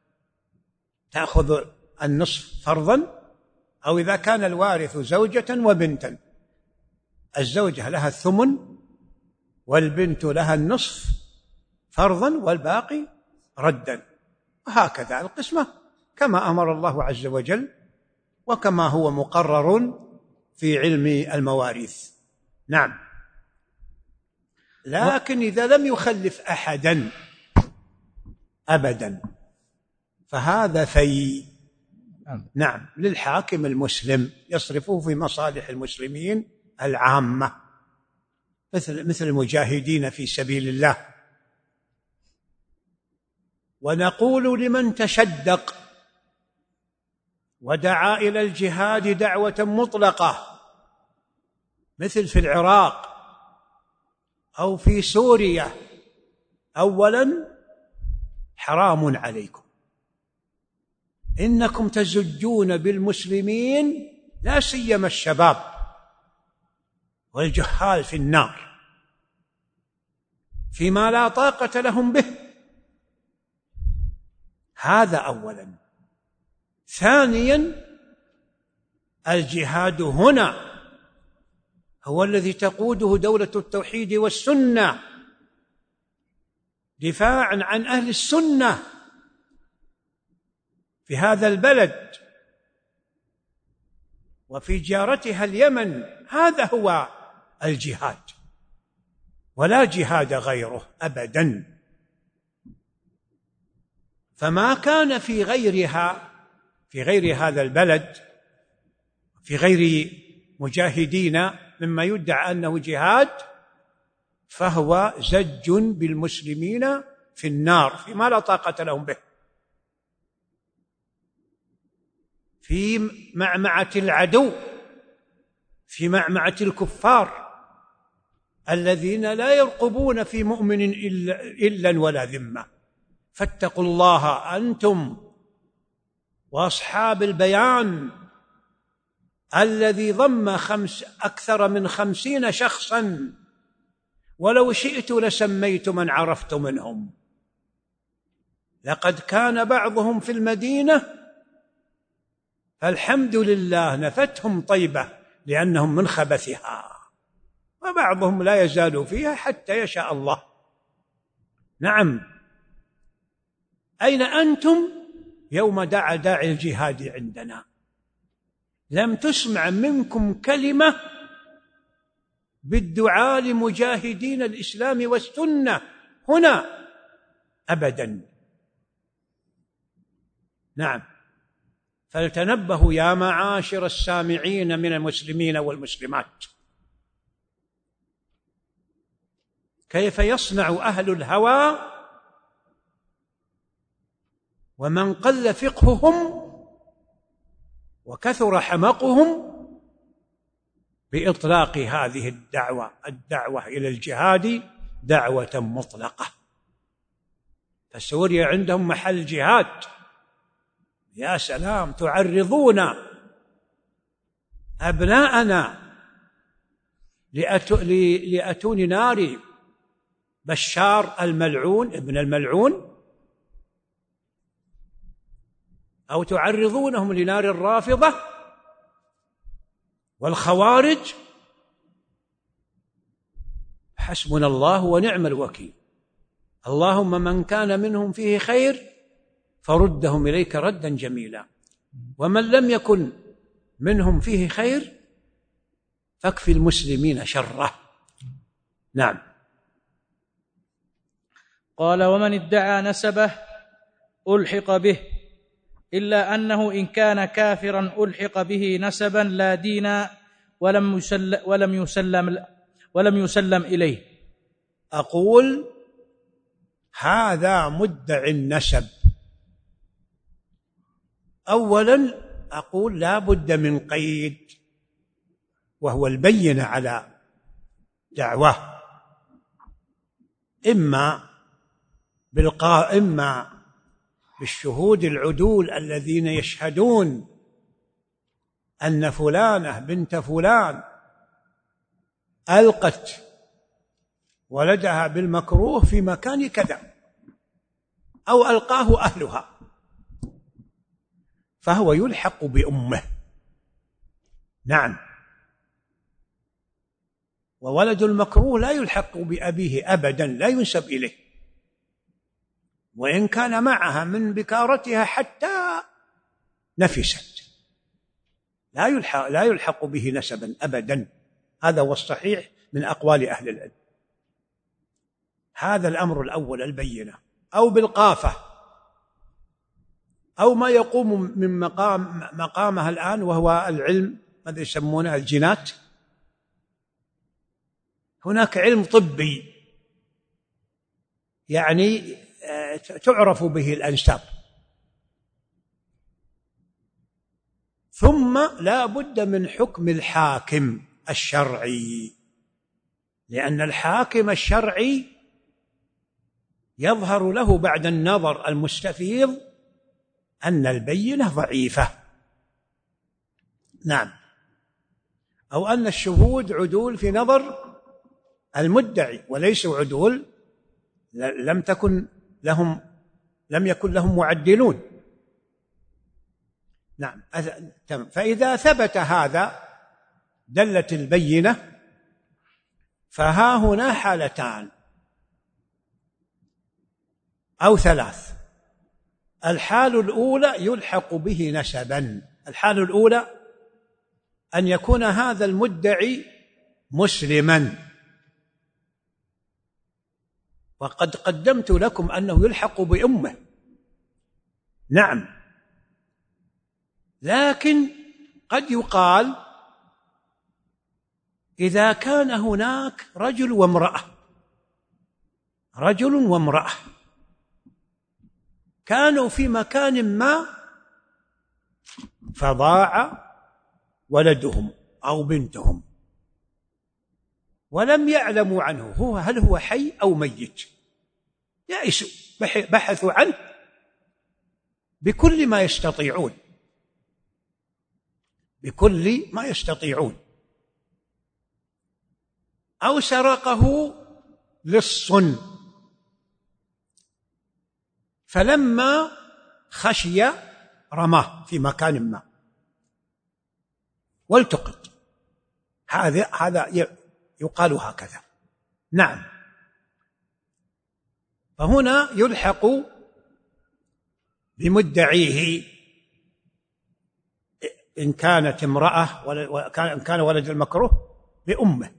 تأخذ النصف فرضا. أو إذا كان الوارث زوجة وبنتا، الزوجة لها الثمن والبنت لها النصف فرضا والباقي ردا، وهكذا القسمة كما أمر الله عز وجل وكما هو مقرر في علم المواريث. نعم. لكن إذا لم يخلف أحدا أبدا فهذا في، نعم، للحاكم المسلم يصرفه في مصالح المسلمين العامة، مثل مثل المجاهدين في سبيل الله. ونقول لمن تشدق ودعا إلى الجهاد دعوة مطلقة، مثل في العراق أو في سوريا، أولا حرام عليكم، إنكم تزجون بالمسلمين لا سيما الشباب والجهال في النار فيما لا طاقة لهم به، هذا أولا. ثانيا الجهاد هنا هو الذي تقوده دولة التوحيد والسنة دفاعا عن أهل السنة في هذا البلد وفي جارتها اليمن، هذا هو الجهاد ولا جهاد غيره أبدا. فما كان في غيرها، في غير هذا البلد، في غير مجاهدين مما يدعى أنه جهاد، فهو زج بالمسلمين في النار فيما لا طاقة لهم به، في معمعة العدو، في معمعة الكفار الذين لا يرقبون في مؤمن إلا, إلا ولا ذمة. فاتقوا الله أنتم وأصحاب البيان الذي ضم خمس أكثر من خمسين شخصا، ولو شئت لسميت من عرفت منهم. لقد كان بعضهم في المدينة فالحمد لله نفتهم طيبة لأنهم من خبثها، وبعضهم لا يزال فيها حتى يشاء الله. نعم، أين أنتم يوم دعا داعي الجهاد عندنا؟ لم تسمع منكم كلمة بالدعاء لمجاهدين الإسلام والسنة هنا أبدا. نعم، فلتنبهوا يا معاشر السامعين من المسلمين والمسلمات، كيف يصنع أهل الهوى ومن قل فقههم وكثر حمقهم بإطلاق هذه الدعوة الدعوة إلى الجهاد دعوة مطلقة. فسوريا عندهم محل جهاد، يا سلام، تعرضون أبناءنا لأتون نار بشار الملعون ابن الملعون، أو تعرضونهم لنار الرافضة والخوارج. حسبنا الله ونعم الوكيل. اللهم من كان منهم فيه خير فردهم إليك ردا جميلا، ومن لم يكن منهم فيه خير فاكفي المسلمين شره. نعم. قال: ومن ادعى نسبه ألحق به، إلا أنه إن كان كافرا ألحق به نسبا لا دين ولم يسلم, ولم يسلم, ولم يسلم إليه. أقول هذا مدعي النسب. أولا أقول لا بد من قيد، وهو البينة على دعوة، إما بالقاء إما بالشهود العدول الذين يشهدون أن فلانة بنت فلان ألقت ولدها بالمكروه في مكان كذا، أو ألقاه أهلها، فهو يلحق بأمه. نعم. وولد المكروه لا يلحق بأبيه أبدا، لا ينسب إليه، وإن كان معها من بكارتها حتى نفست، لا يلحق, لا يلحق به نسبا أبدا. هذا هو الصحيح من أقوال أهل العلم. هذا الأمر الأول البينة، أو بالقافة، أو ما يقوم من مقام مقامها الآن، وهو العلم ماذا يسمونه الجينات. هناك علم طبي يعني تعرف به الأنساب. ثم لا بد من حكم الحاكم الشرعي، لأن الحاكم الشرعي يظهر له بعد النظر المستفيض أن البينة ضعيفة. نعم. أو أن الشهود عدول في نظر المدعي وليسوا عدول، لم تكن لهم لم يكن لهم معدلون. نعم. فإذا ثبت هذا دلت البينة، فها هنا حالتان أو ثلاث. الحال الأولى يلحق به نسبا. الحال الأولى أن يكون هذا المدعي مسلما، وقد قدمت لكم أنه يلحق بأمه. نعم. لكن قد يقال إذا كان هناك رجل وامرأة رجل وامرأة كانوا في مكان ما فضاع ولدهم أو بنتهم ولم يعلموا عنه هو هل هو حي أو ميت، يأسوا، بحثوا عنه بكل ما يستطيعون بكل ما يستطيعون أو سرقه لص، فلما خشي رماه في مكان ما والتقط. هذا هذا يقال هكذا. نعم. فهنا يلحق بمدعيه إن كانت امرأة وإن كان ولد المكروه بأمه،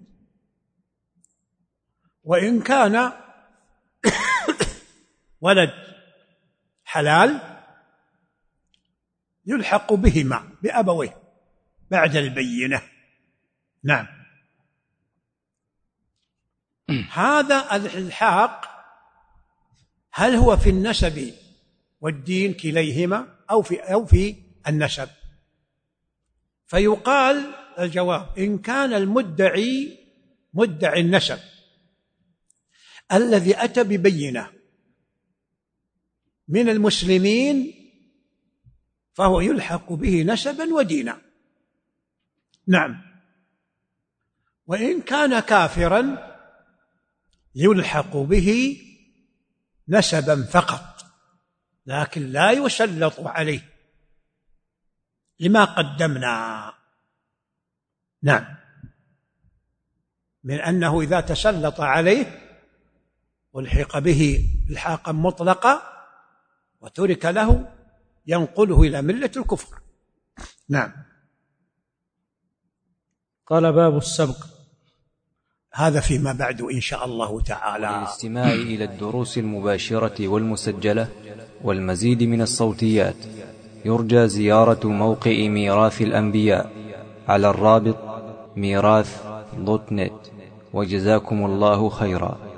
وإن كان ولد حلال يلحق بهما بأبويه بعد البينة. نعم. هذا الإلحاق هل هو في النسب والدين كليهما أو في أو في النسب؟ فيقال الجواب: إن كان المدعي مدعي النسب الذي أتى ببينة من المسلمين فهو يلحق به نسبا ودينا. نعم. وإن كان كافرا يلحق به نسبا فقط، لكن لا يسلط عليه لما قدمنا. نعم، من أنه إذا تسلط عليه ألحق به إلحاقا مطلقا وترك له ينقله إلى ملة الكفر. نعم. قال: باب السبق. هذا فيما بعد إن شاء الله تعالى. للاستماع إلى الدروس المباشرة والمسجلة والمزيد من الصوتيات يرجى زيارة موقع ميراث الأنبياء على الرابط ميراث دوت نت. وجزاكم الله خيرا.